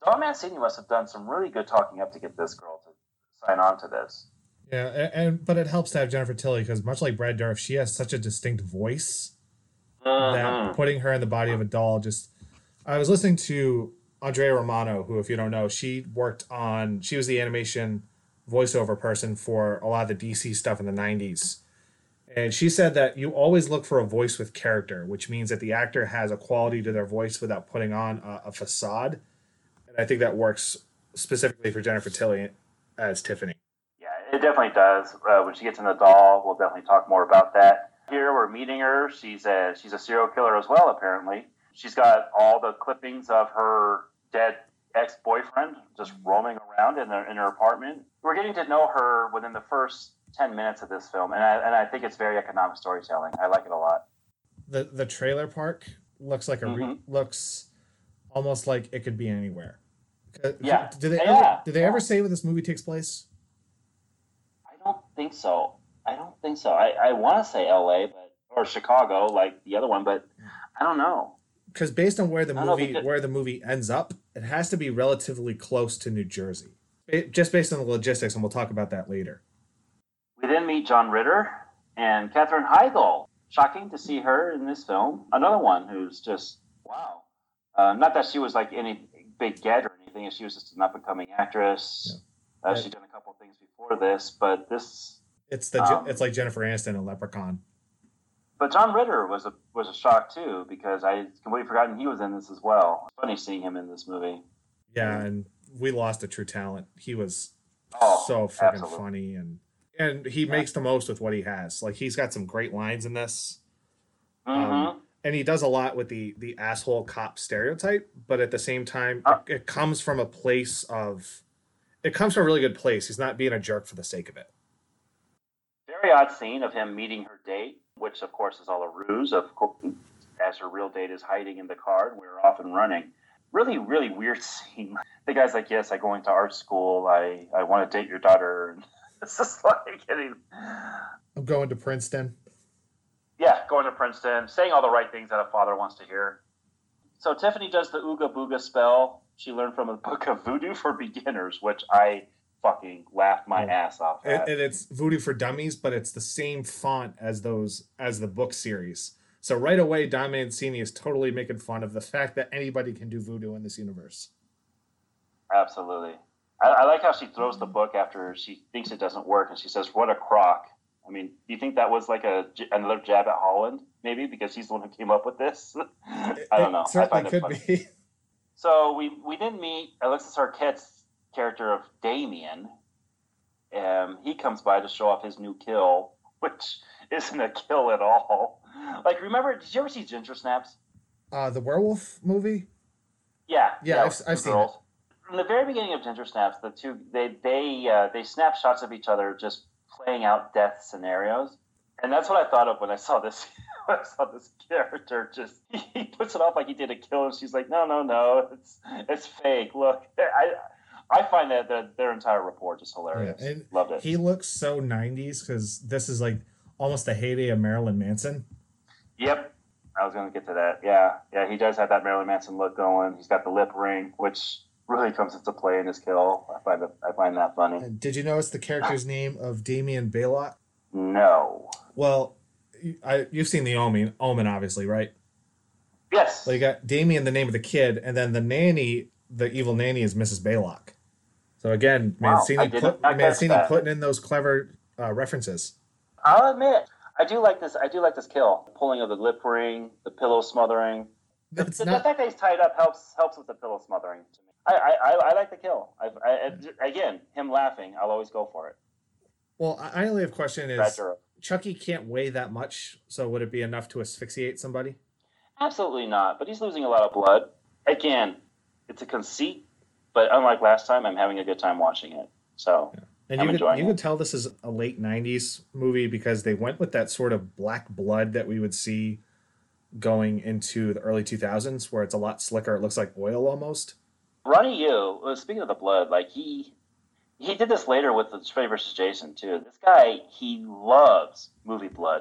Don Mancini must have done some really good talking up to get this girl to sign on to this. Yeah, but it helps to have Jennifer Tilly because much like Brad Dourif, she has such a distinct voice that putting her in the body of a doll just... I was listening to Andrea Romano, who, if you don't know, she was the animation voiceover person for a lot of the DC stuff in the 90s. And she said that you always look for a voice with character, which means that the actor has a quality to their voice without putting on a facade. And I think that works specifically for Jennifer Tilly as Tiffany. Yeah, it definitely does. When she gets in the doll, we'll definitely talk more about that. Here we're meeting her. She's a serial killer as well, apparently. She's got all the clippings of her dead ex-boyfriend just roaming around in her apartment. We're getting to know her within the first 10 minutes of this film, and I think it's very economic storytelling. I like it a lot. The trailer park looks like looks almost like it could be anywhere. Yeah. Do they ever say where this movie takes place? I don't think so. I want to say LA, or Chicago, like the other one, but I don't know. Because based on where the movie ends up, it has to be relatively close to New Jersey. Just based on the logistics, and we'll talk about that later. We then meet John Ritter and Katherine Heigl. Shocking to see her in this film. Another one who's just, wow. Not that she was like any big get or anything. She was just an up-and-coming actress. Yeah. She's done a couple of things before this, but this... It's like Jennifer Aniston in Leprechaun. But John Ritter was a shock too, because I completely forgotten he was in this as well. It's funny seeing him in this movie. Yeah, and we lost a true talent. He was so freaking funny, and he makes the most with what he has. Like, he's got some great lines in this. And he does a lot with the asshole cop stereotype, but at the same time, it comes from a really good place. He's not being a jerk for the sake of it. Very odd scene of him meeting her date, which of course is all a ruse, as her real date is hiding in the car and we're off and running. Really, really weird scene. The guy's like, yes, I go into art school. I want to date your daughter. It's just like I'm going to Princeton. Yeah, going to Princeton, saying all the right things that a father wants to hear. So Tiffany does the Ooga Booga spell she learned from a book of Voodoo for Beginners, which I fucking laughed my ass off at. And it's Voodoo for Dummies, but it's the same font as the book series. So right away, Don Mancini is totally making fun of the fact that anybody can do voodoo in this universe. Absolutely. I like how she throws the book after she thinks it doesn't work, and she says, "What a crock." I mean, do you think that was like another jab at Holland, maybe, because he's the one who came up with this? I don't know. It certainly could be. So we didn't meet Alexis Arquette's character of Damien. He comes by to show off his new kill, which isn't a kill at all. Like, remember, did you ever see Ginger Snaps? The werewolf movie? Yeah, I've seen it. From the very beginning of Ginger Snaps, the two they snap shots of each other, just playing out death scenarios, and that's what I thought of when I saw this. When I saw this character, just he puts it off like he did a kill, and she's like, no, it's fake. Look, I find that their entire rapport just hilarious. Yeah, loved it. He looks so 90s because this is like almost the heyday of Marilyn Manson. Yep. I was going to get to that. Yeah, he does have that Marilyn Manson look going. He's got the lip ring, which really comes into play in his kill. I find that funny. And did you notice the character's name of Damien Baylock? No. Well, you've seen the Omen, obviously, right? Yes. So you got Damien, the name of the kid, and then the nanny, the evil nanny, is Mrs. Baylock. So again, Mancini putting in those clever references. I'll admit, I do like this kill. Pulling of the lip ring, the pillow smothering. The fact that he's tied up helps with the pillow smothering to me. I like the kill. Again, him laughing, I'll always go for it. Well, I only have a question is, Chucky can't weigh that much, so would it be enough to asphyxiate somebody? Absolutely not, but he's losing a lot of blood. Again, it's a conceit, but unlike last time, I'm having a good time watching it. So, yeah. And you could tell this is a late 90s movie because they went with that sort of black blood that we would see going into the early 2000s, where it's a lot slicker. It looks like oil almost. Ronnie Yu, speaking of the blood, like he did this later with the Freddy vs. Jason too. This guy, he loves movie blood.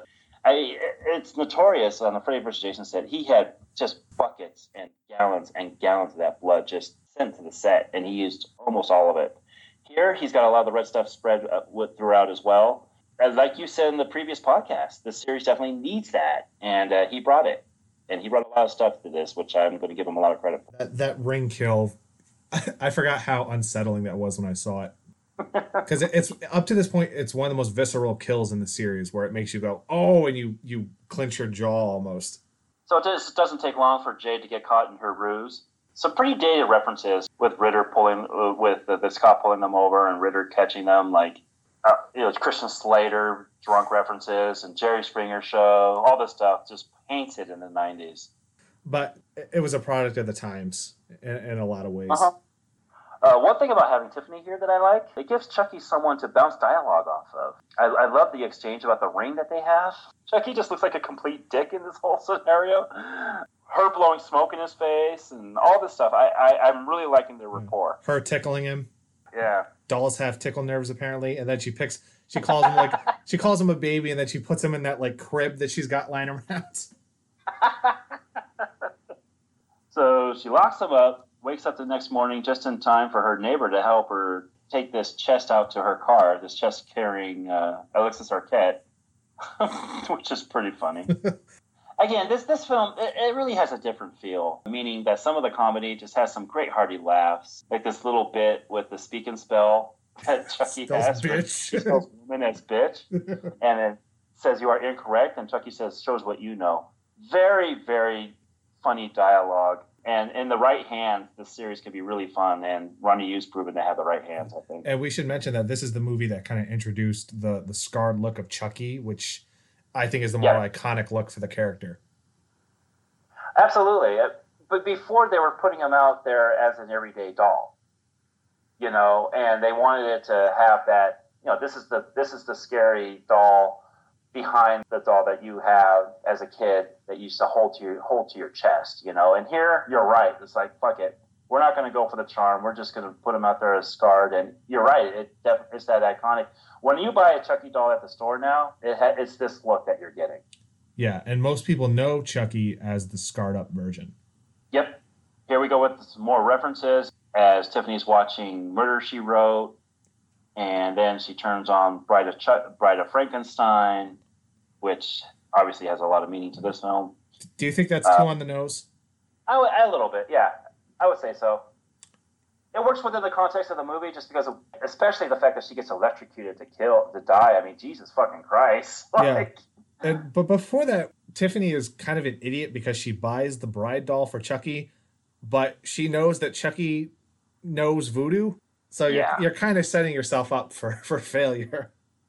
It's notorious on the Freddy vs. Jason set. He had just buckets and gallons of that blood just sent to the set, and he used almost all of it. Here, he's got a lot of the red stuff spread throughout as well. And like you said in the previous podcast, this series definitely needs that, and he brought it. And he brought a lot of stuff to this, which I'm going to give him a lot of credit for. That ring kill, I forgot how unsettling that was when I saw it. Because it's up to this point, it's one of the most visceral kills in the series, where it makes you go, oh, and you clench your jaw almost. So it doesn't take long for Jade to get caught in her ruse. Some pretty dated references with Ritter with this cop pulling them over and Ritter catching them, like Christian Slater drunk references and Jerry Springer show, all this stuff just painted in the 90s. But it was a product of the times in a lot of ways. Uh-huh. One thing about having Tiffany here that I like, it gives Chucky someone to bounce dialogue off of. I love the exchange about the ring that they have. Chucky just looks like a complete dick in this whole scenario. Her blowing smoke in his face and all this stuff. I'm really liking their rapport. Her tickling him. Yeah. Dolls have tickle nerves apparently, and then she calls him a baby, and then she puts him in that like crib that she's got lying around. So she locks him up, wakes up the next morning just in time for her neighbor to help her take this chest out to her car, this chest carrying Alexis Arquette, which is pretty funny. Again, this film, it really has a different feel, meaning that some of the comedy just has some great hearty laughs, like this little bit with the speak and spell that Chucky has. He spells woman as bitch, and it says you are incorrect, and Chucky says, shows what you know. Very, very funny dialogue. And in the right hands, the series can be really fun. And Ronnie Yu's proven to have the right hands, I think. And we should mention that this is the movie that kind of introduced the scarred look of Chucky, which I think is the more iconic look for the character. Absolutely. But before, they were putting him out there as an everyday doll, and they wanted it to have that, this is the scary doll behind the doll that you have as a kid that you used to hold to your chest, And here, you're right. It's like, fuck it. We're not going to go for the charm. We're just going to put him out there as scarred. And you're right. It's that iconic. When you buy a Chucky doll at the store now, it's this look that you're getting. Yeah, and most people know Chucky as the scarred up version. Yep. Here we go with some more references as Tiffany's watching Murder, She Wrote. And then she turns on Bride of Frankenstein, which obviously has a lot of meaning to this film. Do you think that's too on the nose? A little bit, yeah. I would say so. It works within the context of the movie just because of, especially the fact that she gets electrocuted to die. I mean, Jesus fucking Christ. But before that, Tiffany is kind of an idiot because she buys the bride doll for Chucky, but she knows that Chucky knows voodoo. So you're kind of setting yourself up for failure.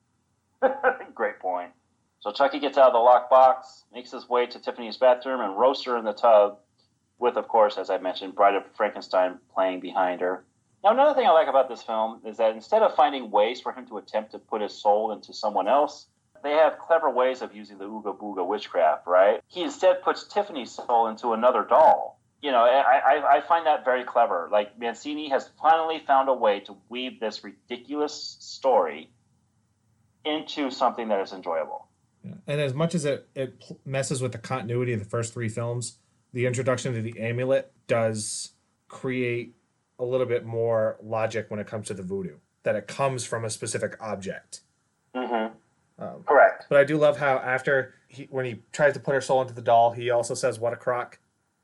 Great point. So Chucky gets out of the lockbox, makes his way to Tiffany's bathroom, and roasts her in the tub with, of course, as I mentioned, Bride of Frankenstein playing behind her. Now, another thing I like about this film is that instead of finding ways for him to attempt to put his soul into someone else, they have clever ways of using the Ooga Booga witchcraft, right? He instead puts Tiffany's soul into another doll. I find that very clever. Like, Mancini has finally found a way to weave this ridiculous story into something that is enjoyable. Yeah. And as much as it messes with the continuity of the first three films, the introduction to the amulet does create a little bit more logic when it comes to the voodoo, that it comes from a specific object. Mm-hmm. Correct. But I do love how after when he tries to put her soul into the doll, he also says, "What a crock."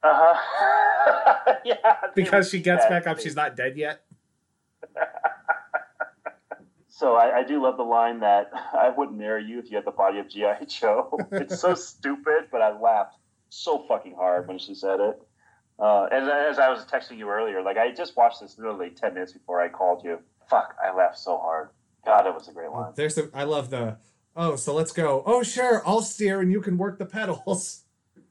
Uh-huh. Yeah. Because she gets back up, she's not dead yet. So I do love the line that I wouldn't marry you if you had the body of G.I. Joe. It's so stupid, but I laughed so fucking hard when she said it. And as I was texting you earlier, like I just watched this literally 10 minutes before I called you. Fuck, I laughed so hard. God, it was a great line. I love the, so let's go. Oh, sure, I'll steer and you can work the pedals.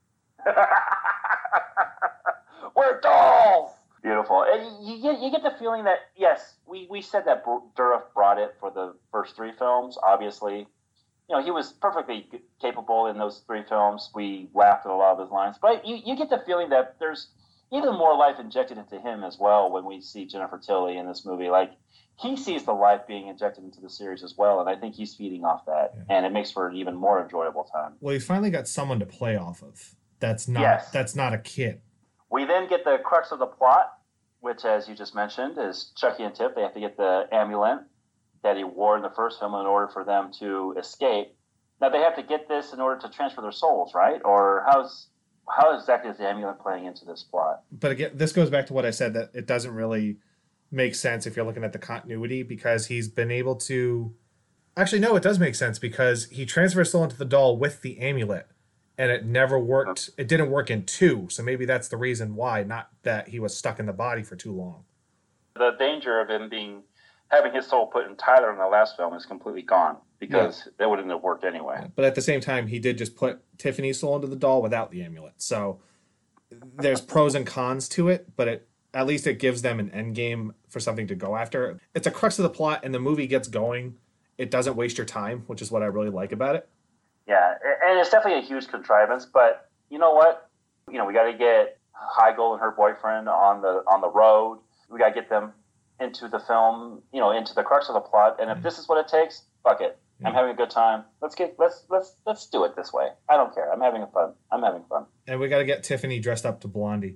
We're dolls! Beautiful. And you get the feeling that, yes, we said that Dourif brought it for the first three films, obviously. He was perfectly capable in those three films. We laughed at a lot of his lines. But you get the feeling that there's even more life injected into him as well when we see Jennifer Tilly in this movie. Like, he sees the life being injected into the series as well, and I think he's feeding off that, and it makes for an even more enjoyable time. Well, he's finally got someone to play off of. That's not a kid. We then get the crux of the plot, which, as you just mentioned, is Chucky and Tiff. They have to get the amulet that he wore in the first film in order for them to escape. Now, they have to get this in order to transfer their souls, right? Or how exactly is the amulet playing into this plot? But again, this goes back to what I said, that it doesn't really make sense if you're looking at the continuity, because he's been able to... Actually, no, it does make sense, because he transfers soul into the doll with the amulet, and it never worked. It didn't work in 2, so maybe that's the reason why, not that he was stuck in the body for too long. The danger of him having his soul put in Tyler in the last film is completely gone, because that wouldn't have worked anyway. Yeah, but at the same time, he did just put Tiffany's soul into the doll without the amulet. So there's pros and cons to it, but at least it gives them an end game for something to go after. It's a crux of the plot, and the movie gets going. It doesn't waste your time, which is what I really like about it. Yeah, and it's definitely a huge contrivance, but you know what? We got to get Heigl and her boyfriend on the road. We got to get them into the film, into the crux of the plot. And if this is what it takes, fuck it. Yeah. I'm having a good time. Let's do it this way. I don't care. I'm having fun. And we got to get Tiffany dressed up to Blondie.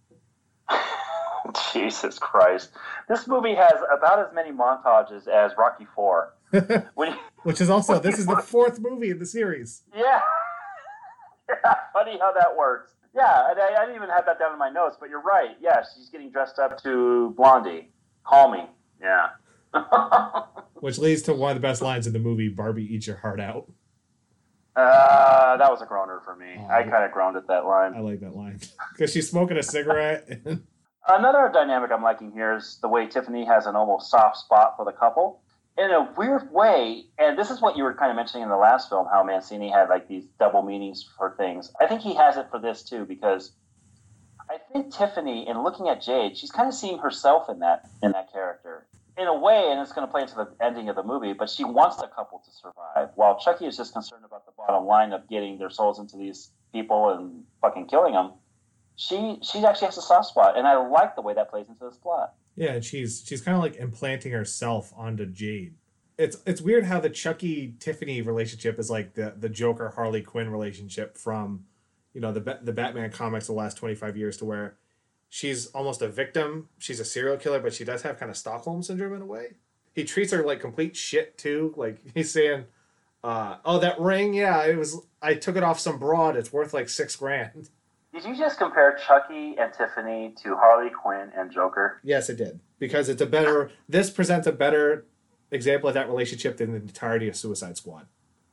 Jesus Christ. This movie has about as many montages as Rocky IV. Which is also, this is the 4th movie in the series. Yeah. Funny how that works. Yeah, and I didn't even have that down in my notes, but you're right. Yeah, she's getting dressed up to Blondie. Call me. Yeah. Which leads to one of the best lines in the movie, Barbie eats your heart out. That was a groaner for me. I kind of groaned at that line. I like that line. Because she's smoking a cigarette. Another dynamic I'm liking here is the way Tiffany has an almost soft spot for the couple. In a weird way, and this is what you were kind of mentioning in the last film, how Mancini had like these double meanings for things. I think he has it for this too, because I think Tiffany, in looking at Jade, she's kind of seeing herself in that character. In a way, and it's going to play into the ending of the movie, but she wants the couple to survive, while Chucky is just concerned about the bottom line of getting their souls into these people and fucking killing them. She actually has a soft spot, and I like the way that plays into this plot. Yeah, and she's kind of like implanting herself onto Jade. It's weird how the Chucky-Tiffany relationship is like the Joker-Harley Quinn relationship from, the Batman comics the last 25 years, to where she's almost a victim. She's a serial killer, but she does have kind of Stockholm syndrome in a way. He treats her like complete shit too. Like he's saying, "Oh, that ring, yeah, I took it off some broad. It's worth like $6,000." Did you just compare Chucky and Tiffany to Harley Quinn and Joker? Yes, it did, because this presents a better example of that relationship than the entirety of Suicide Squad.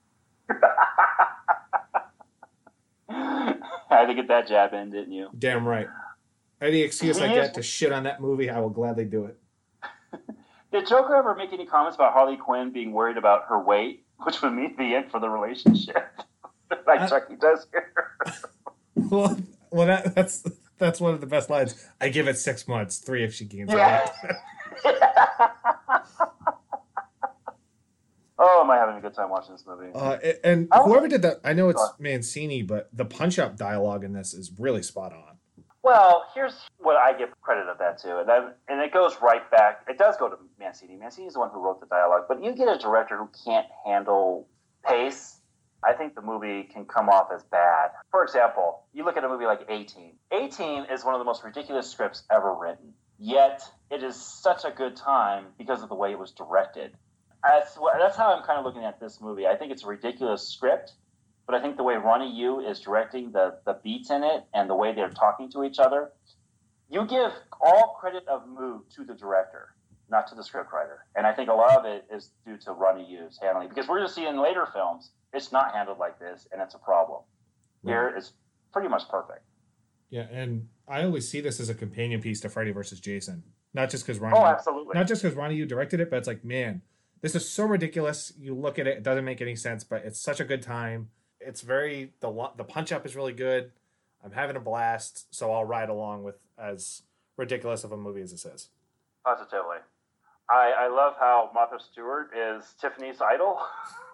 I had to get that jab in, didn't you? Damn right. Any excuse I get to shit on that movie, I will gladly do it. Did Joker ever make any comments about Harley Quinn being worried about her weight, which would mean the end for the relationship, like Chucky does here? Well, that's one of the best lines. I give it 6 months, 3 if she gains weight. Oh, am I having a good time watching this movie? And whoever did that, I know it's Mancini, but the punch-up dialogue in this is really spot on. Well, here's what I give credit of that to, and it goes right back. It does go to Mancini. Mancini is the one who wrote the dialogue, but you get a director who can't handle pace. I think the movie can come off as bad. For example, you look at a movie like A-Team. A-Team is one of the most ridiculous scripts ever written, yet it is such a good time because of the way it was directed. That's how I'm kind of looking at this movie. I think it's a ridiculous script, but I think the way Ronnie Yu is directing the beats in it and the way they're talking to each other, you give all credit of mood to the director, not to the scriptwriter. And I think a lot of it is due to Ronnie Yu's handling, because we're going to see in later films, it's not handled like this, and it's a problem. Here, it's pretty much perfect. Yeah, and I always see this as a companion piece to Freddy vs. Jason. Not just because Ronnie Yu directed it, but it's like, man, this is so ridiculous. You look at it, it doesn't make any sense, but it's such a good time. It's the punch-up is really good. I'm having a blast, so I'll ride along with as ridiculous of a movie as this is. Positively. I love how Martha Stewart is Tiffany's idol.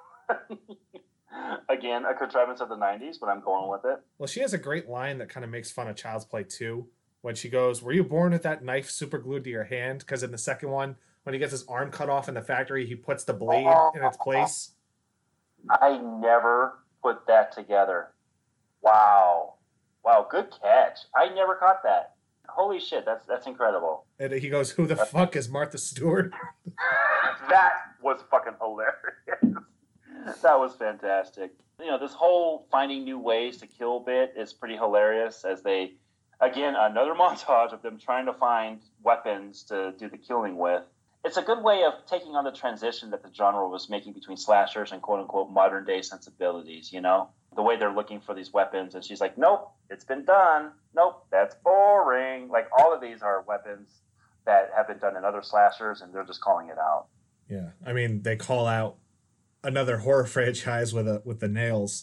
Again, a contrivance of the 90s, but I'm going with it. Well, she has a great line that kind of makes fun of Child's Play 2 when she goes, "Were you born with that knife super glued to your hand?" Because in the second one, when he gets his arm cut off in the factory, he puts the blade in its place. I never put that together. Wow, good catch. I never caught that. Holy shit, that's incredible. And he goes, "Who the fuck is Martha Stewart?" That was fucking hilarious. That was fantastic. You know, this whole finding new ways to kill bit is pretty hilarious as they, again, another montage of them trying to find weapons to do the killing with. It's a good way of taking on the transition that the genre was making between slashers and quote-unquote modern-day sensibilities, you know? The way they're looking for these weapons, and she's like, nope, it's been done. Nope, that's boring. Like, all of these are weapons that have been done in other slashers, and they're just calling it out. Yeah, I mean, they call out another horror franchise with the nails.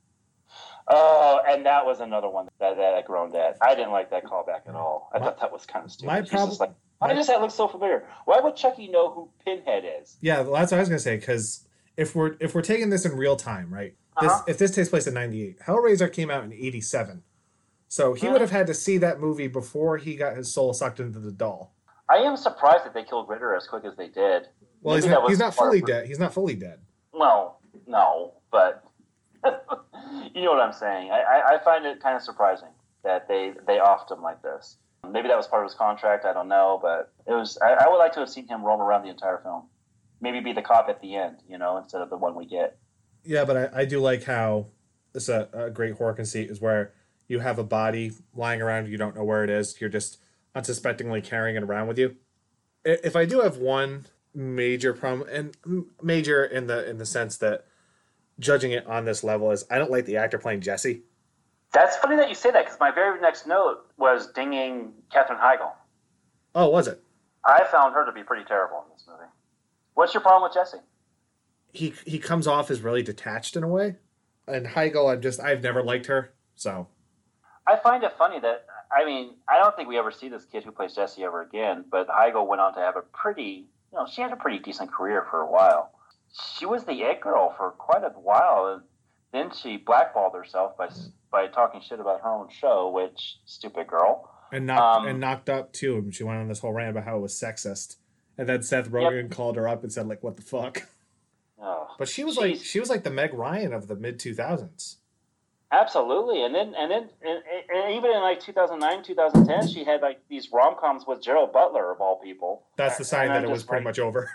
Oh, and that was another one that I groaned at. I didn't like that callback at all. I thought that was kind of stupid. My problem, like, why does that look so familiar? Why would Chucky know who Pinhead is? Yeah, well, that's what I was gonna say. Because if we're taking this in real time, right? If this takes place in '98, Hellraiser came out in '87, so he would have had to see that movie before he got his soul sucked into the doll. I am surprised that they killed Ritter as quick as they did. Well, he's not fully dead. He's not fully dead. Well, no, but you know what I'm saying. I find it kind of surprising that they offed him like this. Maybe that was part of his contract. I don't know, but it was. I would like to have seen him roam around the entire film. Maybe be the cop at the end, you know, instead of the one we get. Yeah, but I do like how this a great horror conceit is where you have a body lying around, you don't know where it is, you're just unsuspectingly carrying it around with you. If I do have one major problem, and major in the sense that judging it on this level is I don't like the actor playing Jesse. That's funny that you say that, because my very next note was dinging Katherine Heigl. Oh, was it? I found her to be pretty terrible in this movie. What's your problem with Jesse? He comes off as really detached in a way, and Heigl, I've never liked her, so. I find it funny that, I mean, I don't think we ever see this kid who plays Jesse ever again, but Heigl went on to have she had a pretty decent career for a while. She was the it girl for quite a while, and then she blackballed herself by talking shit about her own show, which, stupid girl. And knocked up too, and she went on this whole rant about how it was sexist. And then Seth Rogen called her up and said, like, what the fuck? Oh, but she was like the Meg Ryan of the mid 2000s. Absolutely, and even in like 2009, 2010, she had like these rom-coms with Gerald Butler of all people. That's the sign that it was pretty much over.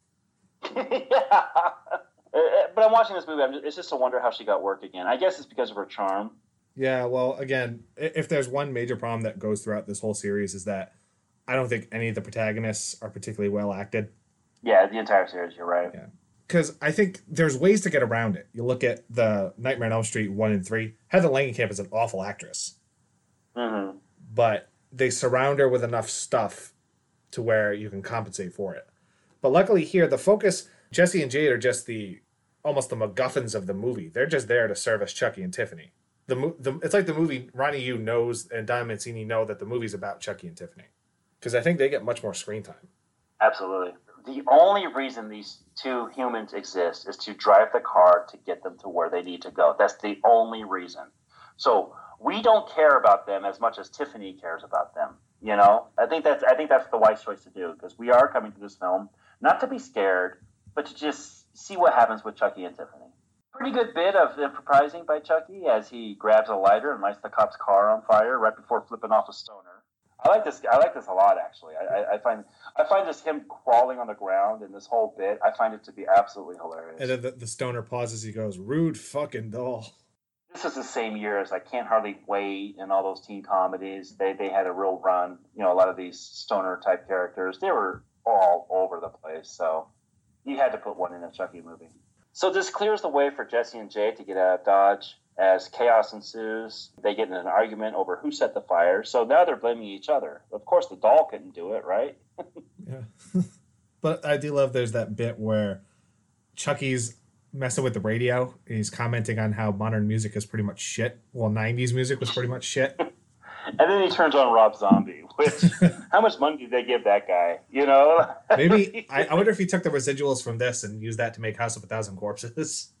Yeah, but I'm watching this movie. It's just a wonder how she got work again. I guess it's because of her charm. Yeah, well, again, if there's one major problem that goes throughout this whole series is that I don't think any of the protagonists are particularly well acted. Yeah, the entire series, you're right. Yeah. Because I think there's ways to get around it. You look at the Nightmare on Elm Street 1 and 3. Heather Langenkamp is an awful actress. Mm-hmm. But they surround her with enough stuff to where you can compensate for it. But luckily here, the focus, Jesse and Jade are just almost the MacGuffins of the movie. They're just there to serve as Chucky and Tiffany. It's like the movie, Ronnie Yu knows and Don Mancini know that the movie's about Chucky and Tiffany. Because I think they get much more screen time. Absolutely. The only reason these two humans exist is to drive the car to get them to where they need to go. That's the only reason. So we don't care about them as much as Tiffany cares about them. You know, I think that's the wise choice to do, because we are coming to this film not to be scared, but to just see what happens with Chucky and Tiffany. Pretty good bit of improvising by Chucky as he grabs a lighter and lights the cop's car on fire right before flipping off a stoner. I like this a lot, actually. I find just him crawling on the ground in this whole bit, I find it to be absolutely hilarious. And then the stoner pauses, he goes, "Rude fucking doll." This is the same year as I Can't Hardly Wait and all those teen comedies. They had a real run. You know, a lot of these stoner type characters, they were all over the place. So you had to put one in a Chucky movie. So this clears the way for Jesse and Jade to get out of Dodge. As chaos ensues, they get in an argument over who set the fire. So now they're blaming each other. Of course, the doll couldn't do it, right? Yeah. But I do love there's that bit where Chucky's messing with the radio. He's commenting on how modern music is pretty much shit. Well, 90s music was pretty much shit. And then he turns on Rob Zombie, which, how much money did they give that guy? You know? Maybe, I wonder if he took the residuals from this and used that to make House of a Thousand Corpses.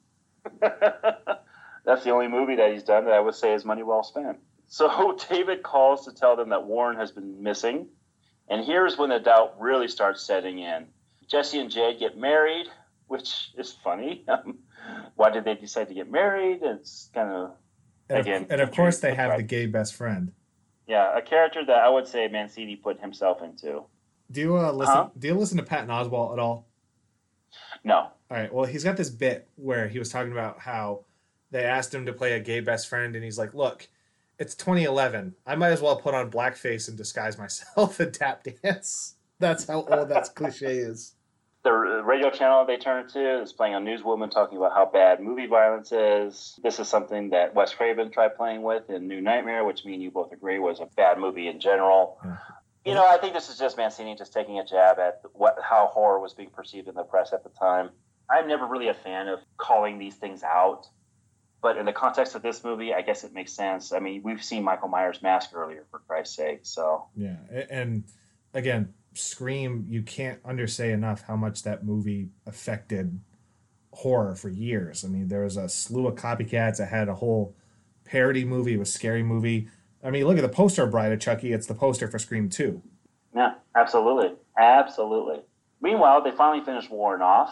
That's the only movie that he's done that I would say is money well spent. So David calls to tell them that Warren has been missing. And here's when the doubt really starts setting in. Jesse and Jade get married, which is funny. Why did they decide to get married? It's kind of, and of course they have the gay best friend. Yeah, a character that I would say Mancini put himself into. Do you listen? Do you listen to Patton Oswalt at all? No. All right. Well, he's got this bit where he was talking about how they asked him to play a gay best friend, and he's like, "Look, it's 2011. I might as well put on blackface and disguise myself and tap dance." That's how old that cliche is. The radio channel they turned to is playing a newswoman talking about how bad movie violence is. This is something that Wes Craven tried playing with in New Nightmare, which me and you both agree was a bad movie in general. Yeah. You know, I think this is just Mancini just taking a jab at how horror was being perceived in the press at the time. I'm never really a fan of calling these things out, but in the context of this movie, I guess it makes sense. I mean, we've seen Michael Myers' Mask earlier, for Christ's sake, so. Yeah, and again, Scream, you can't undersay enough how much that movie affected horror for years. I mean, there was a slew of copycats that had a whole parody movie, it was a scary movie. I mean, look at the poster of Bride of Chucky. It's the poster for Scream 2. Yeah, absolutely. Absolutely. Meanwhile, they finally finished Warren off.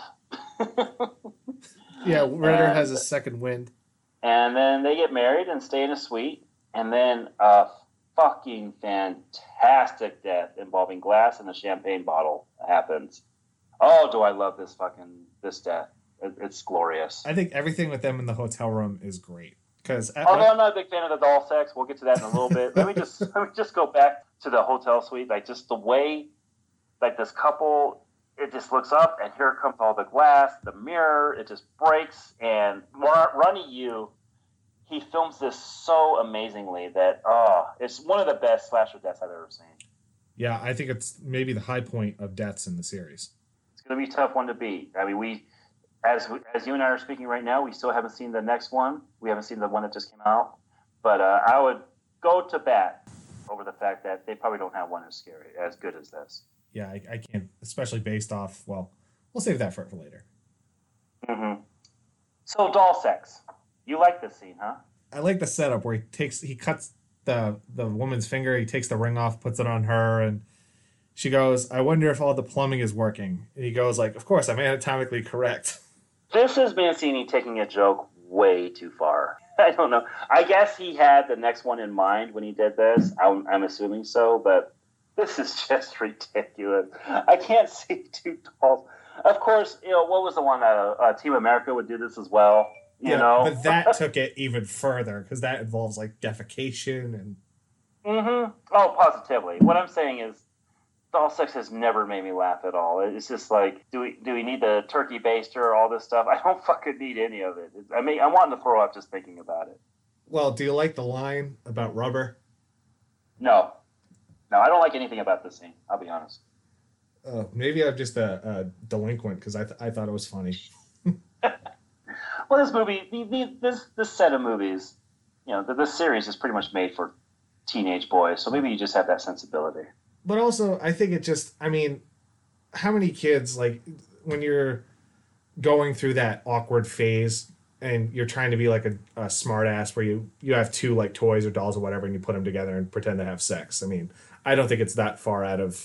Yeah, Ritter has a second wind. And then they get married and stay in a suite. And then a fucking fantastic death involving glass and a champagne bottle happens. Oh, do I love this death. It's glorious. I think everything with them in the hotel room is great. Although I'm not a big fan of the doll sex, we'll get to that in a little bit. Let me just go back to the hotel suite. Like, just the way, like, this couple, it just looks up, and here comes all the glass, the mirror, it just breaks, and Ronnie Yu, he films this so amazingly that, it's one of the best slasher deaths I've ever seen. Yeah, I think it's maybe the high point of deaths in the series. It's going to be a tough one to beat. I mean, As you and I are speaking right now, we still haven't seen the next one. We haven't seen the one that just came out. But I would go to bat over the fact that they probably don't have one as scary, as good as this. Yeah, I can't, especially based off, well, we'll save that for later. Mm-hmm. So, doll sex. You like this scene, huh? I like the setup where he cuts the woman's finger, he takes the ring off, puts it on her, and she goes, "I wonder if all the plumbing is working." And he goes like, "Of course, I'm anatomically correct." This is Mancini taking a joke way too far. I don't know. I guess he had the next one in mind when he did this. I'm assuming so, but this is just ridiculous. I can't see two dolls. Of course, what was the one? Team America would do this as well. You know, but that took it even further because that involves like defecation and. Mm-hmm. Oh, positively. What I'm saying is, doll sex has never made me laugh at all. It's just like, do we need the turkey baster, all this stuff? I don't fucking need any of it. I mean, I'm wanting to throw up just thinking about it. Well, do you like the line about rubber? No, I don't like anything about this scene. I'll be honest. Maybe I'm just a delinquent because I thought it was funny. Well, this movie, this set of movies, this series is pretty much made for teenage boys. So maybe you just have that sensibility. But also, I think it just, I mean, how many kids, like, when you're going through that awkward phase and you're trying to be like a smart ass where you have two, like, toys or dolls or whatever and you put them together and pretend to have sex. I mean, I don't think it's that far out of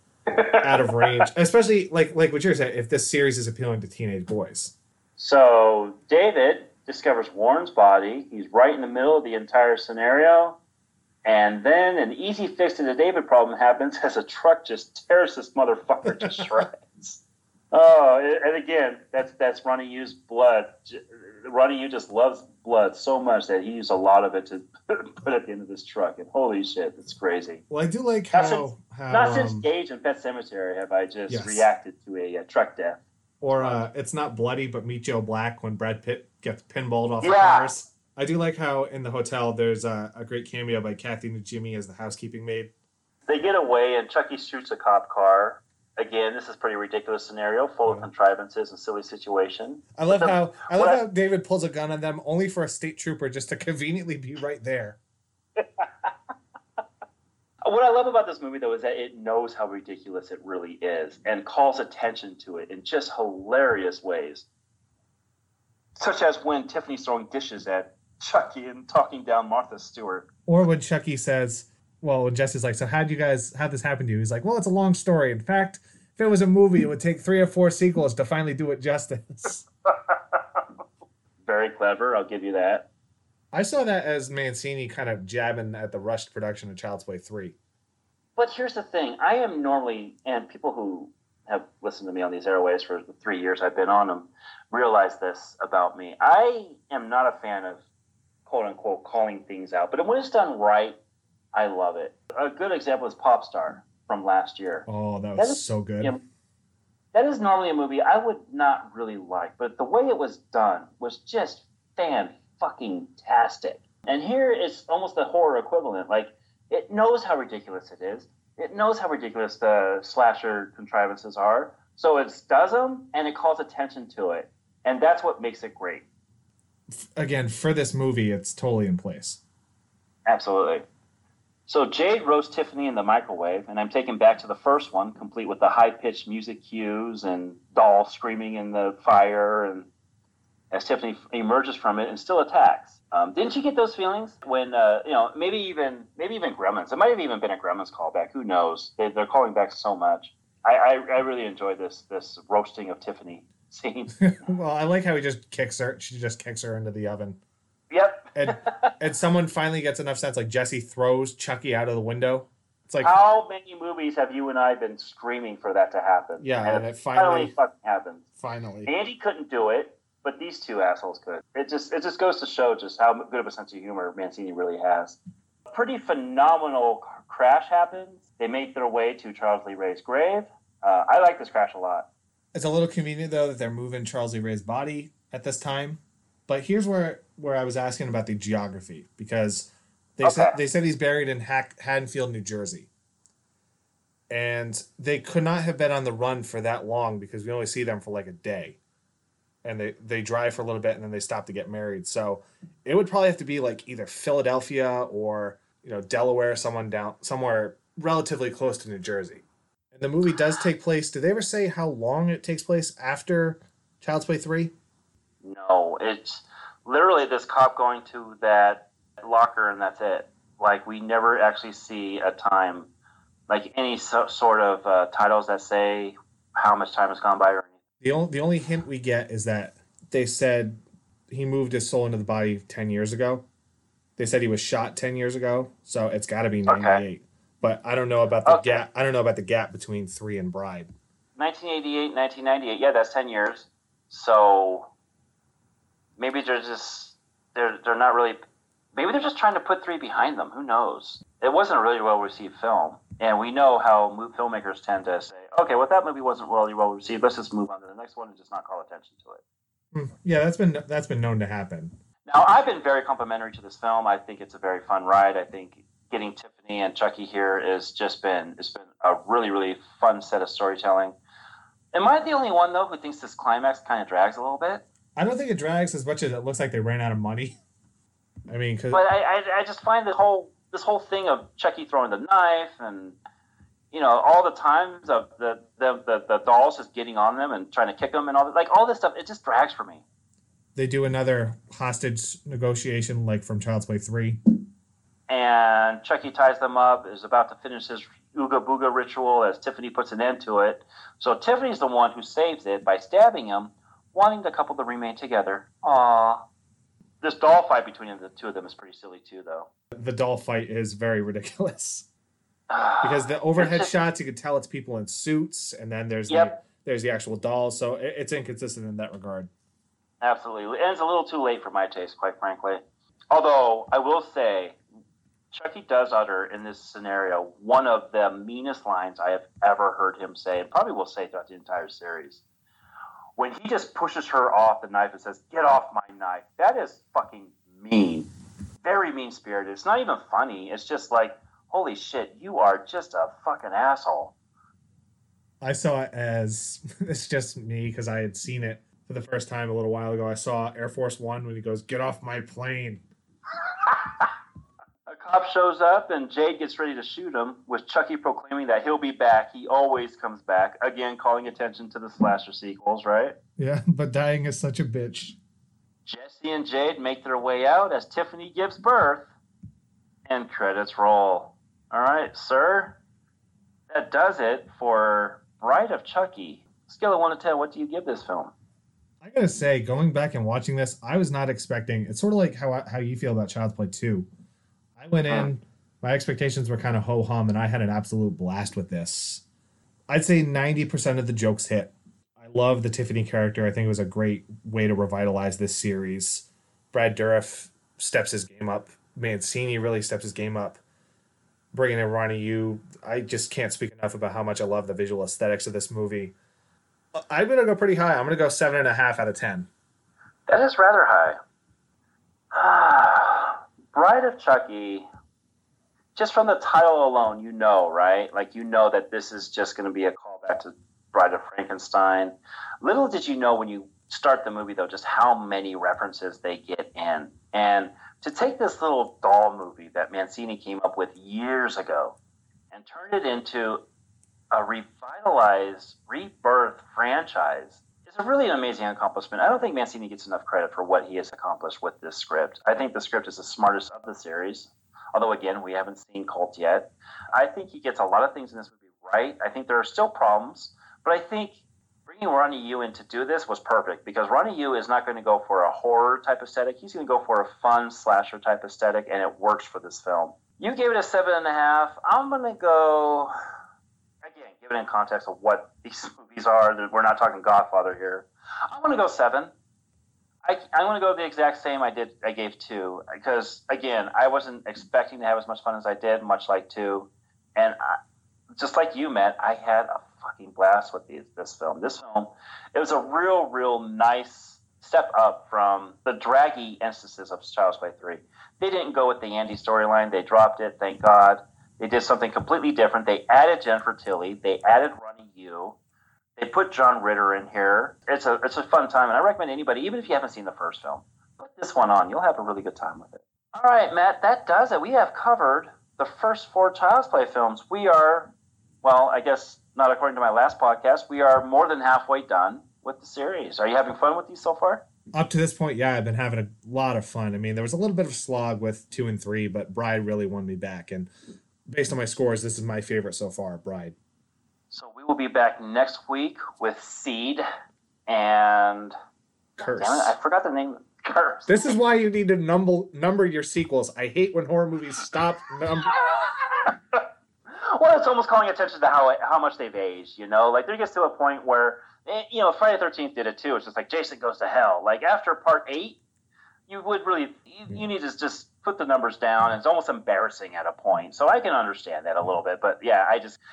range, especially, like what you're saying, if this series is appealing to teenage boys. So, David discovers Warren's body. He's right in the middle of the entire scenario. And then an easy fix to the David problem happens as a truck just tears this motherfucker to shreds. Oh, and again, that's Ronnie Yu's blood. Ronnie Yu just loves blood so much that he used a lot of it to put at the end of this truck. And holy shit, that's crazy. Well, I do like how not since Gage and Pet Sematary have I just reacted to a truck death. Or it's not bloody, but Meet Joe Black when Brad Pitt gets pinballed off the cars. I do like how in the hotel there's a great cameo by Kathy Najimy as the housekeeping maid. They get away and Chucky shoots a cop car. Again, this is a pretty ridiculous scenario, full of contrivances and silly situation. I love how David pulls a gun on them only for a state trooper just to conveniently be right there. What I love about this movie, though, is that it knows how ridiculous it really is and calls attention to it in just hilarious ways. Such as when Tiffany's throwing dishes at Chucky and talking down Martha Stewart. Or when Chucky says, well, when Jesse's like, "So how'd this happen to you?" He's like, "Well, it's a long story. In fact, if it was a movie, it would take 3 or 4 sequels to finally do it justice. Very clever, I'll give you that. I saw that as Mancini kind of jabbing at the rushed production of Child's Play 3. But here's the thing. I am normally, and people who have listened to me on these airways for the 3 years I've been on them realize this about me. I am not a fan of, quote-unquote, calling things out. But when it's done right, I love it. A good example is Popstar from last year. Oh, that was so good. You know, that is normally a movie I would not really like, but the way it was done was just fan-fucking-tastic. And here it's almost the horror equivalent. Like, it knows how ridiculous it is. It knows how ridiculous the slasher contrivances are. So it does them, and it calls attention to it. And that's what makes it great. Again, for this movie, it's totally in place. Absolutely. So Jade roasts Tiffany in the microwave, and I'm taken back to the first one, complete with the high-pitched music cues and doll screaming in the fire, and as Tiffany emerges from it and still attacks. Didn't you get those feelings when, maybe even Gremlins? It might have even been a Gremlins callback. Who knows? They're calling back so much. I really enjoyed this roasting of Tiffany scene. Well, I like how he just kicks her. She just kicks her into the oven. Yep. and someone finally gets enough sense. Like Jesse throws Chucky out of the window. It's like, how many movies have you and I been screaming for that to happen? Yeah, and it finally fucking happens. Finally, Andy couldn't do it, but these two assholes could. It just goes to show just how good of a sense of humor Mancini really has. A pretty phenomenal crash happens. They make their way to Charles Lee Ray's grave. I like this crash a lot. It's a little convenient though that they're moving Charles Lee Ray's body at this time. But here's where I was asking about the geography, because they said he's buried in Haddonfield, New Jersey. And they could not have been on the run for that long because we only see them for like a day. And they drive for a little bit and then they stop to get married. So it would probably have to be like either Philadelphia or, Delaware, somewhere relatively close to New Jersey. And the movie does take place. Did they ever say how long it takes place after Child's Play 3? No, it's literally this cop going to that locker and that's it. Like, we never actually see a time, like any sort of titles that say how much time has gone by or anything. The only hint we get is that they said he moved his soul into the body 10 years ago. They said he was shot 10 years ago, so it's got to be 98. Okay. But I don't know about the gap. I don't know about the gap between 3 and Bride. 1988, 1998. Yeah, that's 10 years. So maybe they're not really. Maybe they're just trying to put 3 behind them. Who knows? It wasn't a really well-received film. And we know how filmmakers tend to say, okay, well, that movie wasn't really well-received. Let's just move on to the next one and just not call attention to it. Yeah, that's been known to happen. Now, I've been very complimentary to this film. I think it's a very fun ride. I think getting Tiffany and Chucky here it's been a really, really fun set of storytelling. Am I the only one, though, who thinks this climax kind of drags a little bit? I don't think it drags as much as it looks like they ran out of money. I mean, but I just find this whole thing of Chucky throwing the knife and all the times of the dolls just getting on them and trying to kick them and all this stuff, it just drags for me. They do another hostage negotiation like from Child's Play 3. And Chucky ties them up, is about to finish his Ooga Booga ritual as Tiffany puts an end to it. So Tiffany's the one who saves it by stabbing him, wanting the couple to remain together. Aww. This doll fight between the two of them is pretty silly too, though. The doll fight is very ridiculous. Because the overhead shots, you can tell it's people in suits, and then there's the actual dolls, so it's inconsistent in that regard. Absolutely. And it's a little too late for my taste, quite frankly. Although, I will say, Chucky does utter in this scenario one of the meanest lines I have ever heard him say, and probably will say throughout the entire series. When he just pushes her off the knife and says, "Get off my knife," that is fucking mean. Very mean-spirited. It's not even funny. It's just like, holy shit, you are just a fucking asshole. I saw it as, it's just me because I had seen it for the first time a little while ago. I saw Air Force One when he goes, "Get off my plane." A cop shows up and Jade gets ready to shoot him, with Chucky proclaiming that he'll be back. He always comes back. Again, calling attention to the slasher sequels, right? Yeah, but dying is such a bitch. Jesse and Jade make their way out as Tiffany gives birth. And credits roll. All right, sir. That does it for Bride of Chucky, scale of 1 to 10, what do you give this film? I gotta say, going back and watching this, I was not expecting. It's sort of like how you feel about Child's Play 2. I went in, my expectations were kind of ho hum, and I had an absolute blast with this. I'd say 90% of the jokes hit. I love the Tiffany character. I think it was a great way to revitalize this series. Brad Dourif steps his game up. Mancini really steps his game up. Bringing in Ronnie Yu, I just can't speak enough about how much I love the visual aesthetics of this movie. I'm going to go pretty high. I'm going to go 7.5 out of 10. That is rather high. Bride of Chucky, just from the title alone, you know, right? Like, you know that this is just going to be a callback to Bride of Frankenstein. Little did you know when you start the movie, though, just how many references they get in. And to take this little doll movie that Mancini came up with years ago and turn it into a revitalized, rebirth franchise is a really an amazing accomplishment. I don't think Mancini gets enough credit for what he has accomplished with this script. I think the script is the smartest of the series, although, again, we haven't seen Cult yet. I think he gets a lot of things in this movie right. I think there are still problems, but I think bringing Ronnie Yu in to do this was perfect, because Ronnie Yu is not going to go for a horror type aesthetic. He's going to go for a fun slasher type aesthetic, and it works for this film. You gave it a 7.5. I'm going to go... Again, given in context of what these movies are, we're not talking Godfather here. I'm going to go 7. I want to go the exact same I gave 2, because, again, I wasn't expecting to have as much fun as I did, much like 2. And just like you, Matt, I had a fucking blast with this film. This film, it was a real nice step up from the draggy instances of Child's Play 3. They didn't go with the Andy storyline. They dropped it, thank God. They did something completely different. They added Jennifer Tilly. They added Ronnie Yu. They put John Ritter in here. It's a fun time, and I recommend anybody, even if you haven't seen the first film, put this one on. You'll have a really good time with it. All right, Matt, that does it. We have covered the first 4 Child's Play films. We are, well, I guess not according to my last podcast, we are more than halfway done with the series. Are you having fun with these so far? Up to this point, yeah, I've been having a lot of fun. I mean, there was a little bit of a slog with 2 and 3, but Bride really won me back, and based on my scores, this is my favorite so far, Bride. So we will be back next week with Seed and... Curse. Damn it, I forgot the name. Curse. This is why you need to number your sequels. I hate when horror movies stop number... Well, it's almost calling attention to how much they've aged, you know? Like, there gets to a point where, you know, Friday the 13th did it too. It's just like, Jason Goes to Hell. Like, after part 8, you would really... You need to just put the numbers down, and it's almost embarrassing at a point. So I can understand that a little bit, but yeah,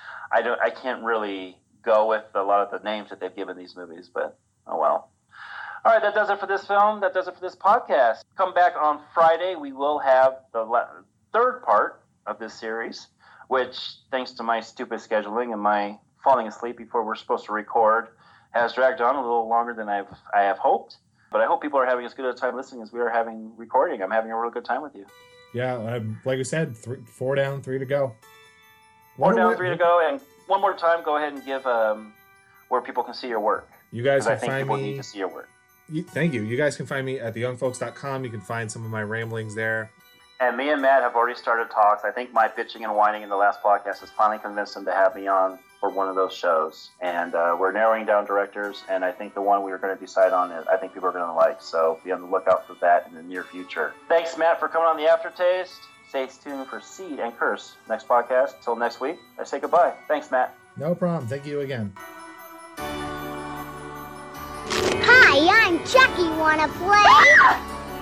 I can't really go with a lot of the names that they've given these movies, but oh well. All right, that does it for this film. That does it for this podcast. Come back on Friday. We will have the third part of this series, which, thanks to my stupid scheduling and my falling asleep before we're supposed to record, has dragged on a little longer than I have hoped. But I hope people are having as good a time listening as we are having recording. I'm having a real good time with you. Yeah, like we said, 4 down, 3 to go. 4 down, 3 to go. And one more time, go ahead and give where people can see your work. You guys can I think find people me. need to see your work. Thank you. You guys can find me at theyoungfolks.com. You can find some of my ramblings there. And me and Matt have already started talks. I think my bitching and whining in the last podcast has finally convinced them to have me on for one of those shows. And we're narrowing down directors, and I think the one we are going to decide on is I think people are going to like. So be on the lookout for that in the near future. Thanks, Matt, for coming on The Aftertaste. Stay tuned for Seed and Curse next podcast. Till next week, I say goodbye. Thanks, Matt. No problem. Thank you again. Hi, I'm Chucky. Wanna play?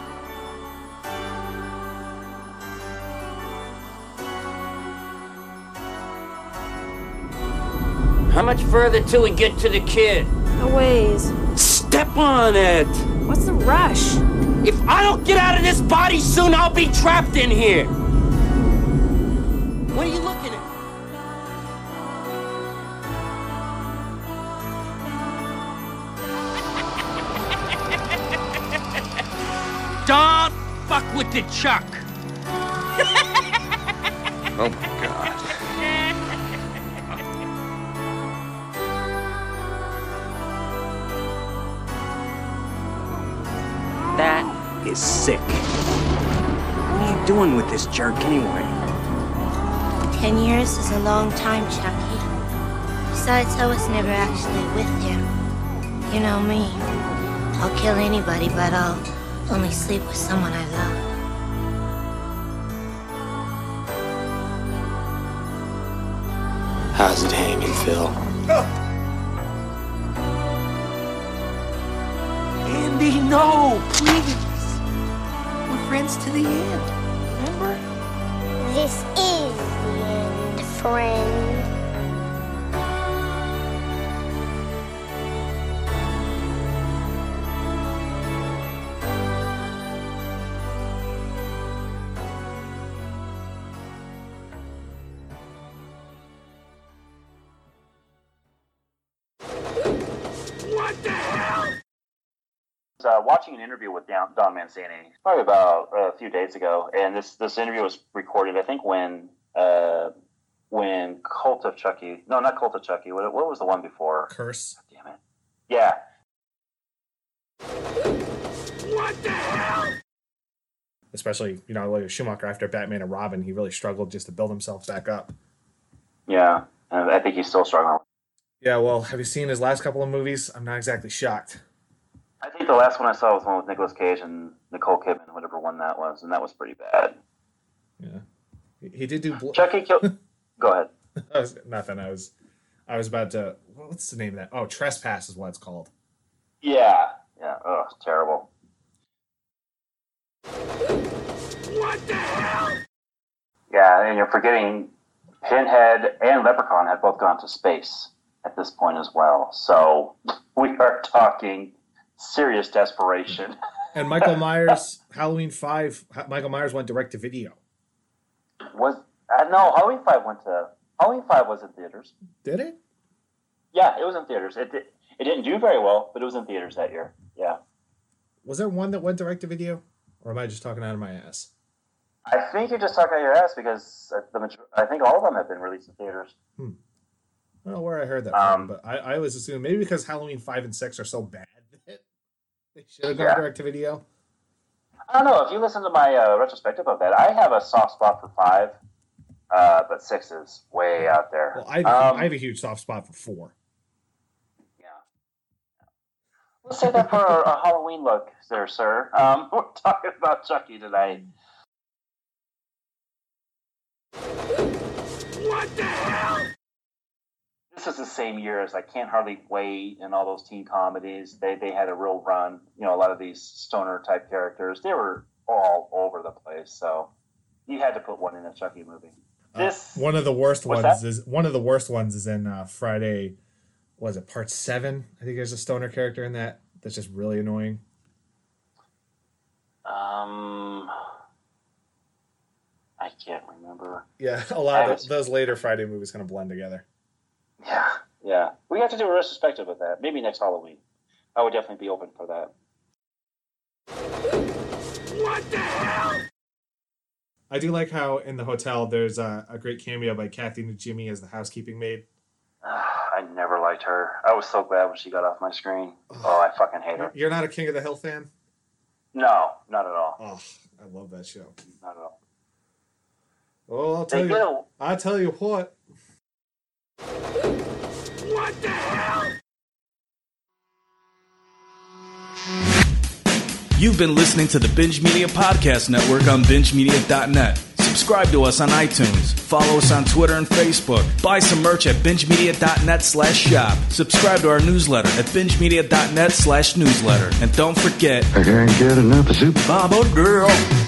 How much further till we get to the kid? A ways. Step on it! What's the rush? If I don't get out of this body soon, I'll be trapped in here! What are you looking at? Don't fuck with the Chuck! Oh my God. That is sick. What are you doing with this jerk anyway? 10 years is a long time, Chucky. You Besides, I was never actually with him. You know me. I'll kill anybody, but I'll only sleep with someone I love. How's it hanging, Phil? Andy, no, please. We're friends to the end, remember? This is the end, friend. Watching an interview with Don Mancini probably about a few days ago, and this interview was recorded, I think, when Cult of Chucky. No, not Cult of Chucky. What was the one before? Curse. Damn it. Yeah. What the hell? Especially, like Schumacher after Batman and Robin, he really struggled just to build himself back up. Yeah, and I think he's still struggling. Yeah, well, have you seen his last couple of movies? I'm not exactly shocked. I think the last one I saw was one with Nicolas Cage and Nicole Kidman, whatever one that was, and that was pretty bad. Yeah, he did do. Chucky killed. Go ahead. Nothing. I was about to. What's the name of that? Oh, Trespass is what it's called. Yeah. Oh, terrible. What the hell? Yeah, and you're forgetting Pinhead and Leprechaun have both gone to space at this point as well. So we are talking serious desperation. And Michael Myers, Halloween 5, Michael Myers went direct to video. No, Halloween 5 was in theaters. Did it? Yeah, it was in theaters. It didn't do very well, but it was in theaters that year. Yeah. Was there one that went direct to video, or am I just talking out of my ass? I think you're just talking out of your ass because I think all of them have been released in theaters. I don't know where I heard that from, but I was assuming maybe because Halloween 5 and 6 are so bad that they should have gone direct to video. I don't know. If you listen to my retrospective of that, I have a soft spot for 5, but 6 is way out there. Well, I have a huge soft spot for 4. Yeah. Let's say that for a Halloween look there, sir. We're talking about Chucky tonight. What the hell? This is the same year as like Can't Hardly Wait and all those teen comedies. They had a real run. A lot of these stoner type characters, they were all over the place. So you had to put one in a Chucky movie. One of the worst ones is in Friday. Was it part 7? I think there's a stoner character in that that's just really annoying. I can't remember. Yeah, a lot of those later Friday movies kind of blend together. Yeah. We have to do a retrospective of that. Maybe next Halloween. I would definitely be open for that. What the hell? I do like how in the hotel there's a great cameo by Kathy Najimy as the housekeeping maid. I never liked her. I was so glad when she got off my screen. Oh, I fucking hate her. You're not a King of the Hill fan? No, not at all. Oh, I love that show. Not at all. Oh, I'll tell you what. What the hell? You've been listening to the Binge Media Podcast Network on BingeMedia.net. Subscribe to us on iTunes. Follow us on Twitter and Facebook. Buy some merch at BingeMedia.net/shop. Subscribe to our newsletter at BingeMedia.net/newsletter. And don't forget, I can't get enough of Super Mama Girl.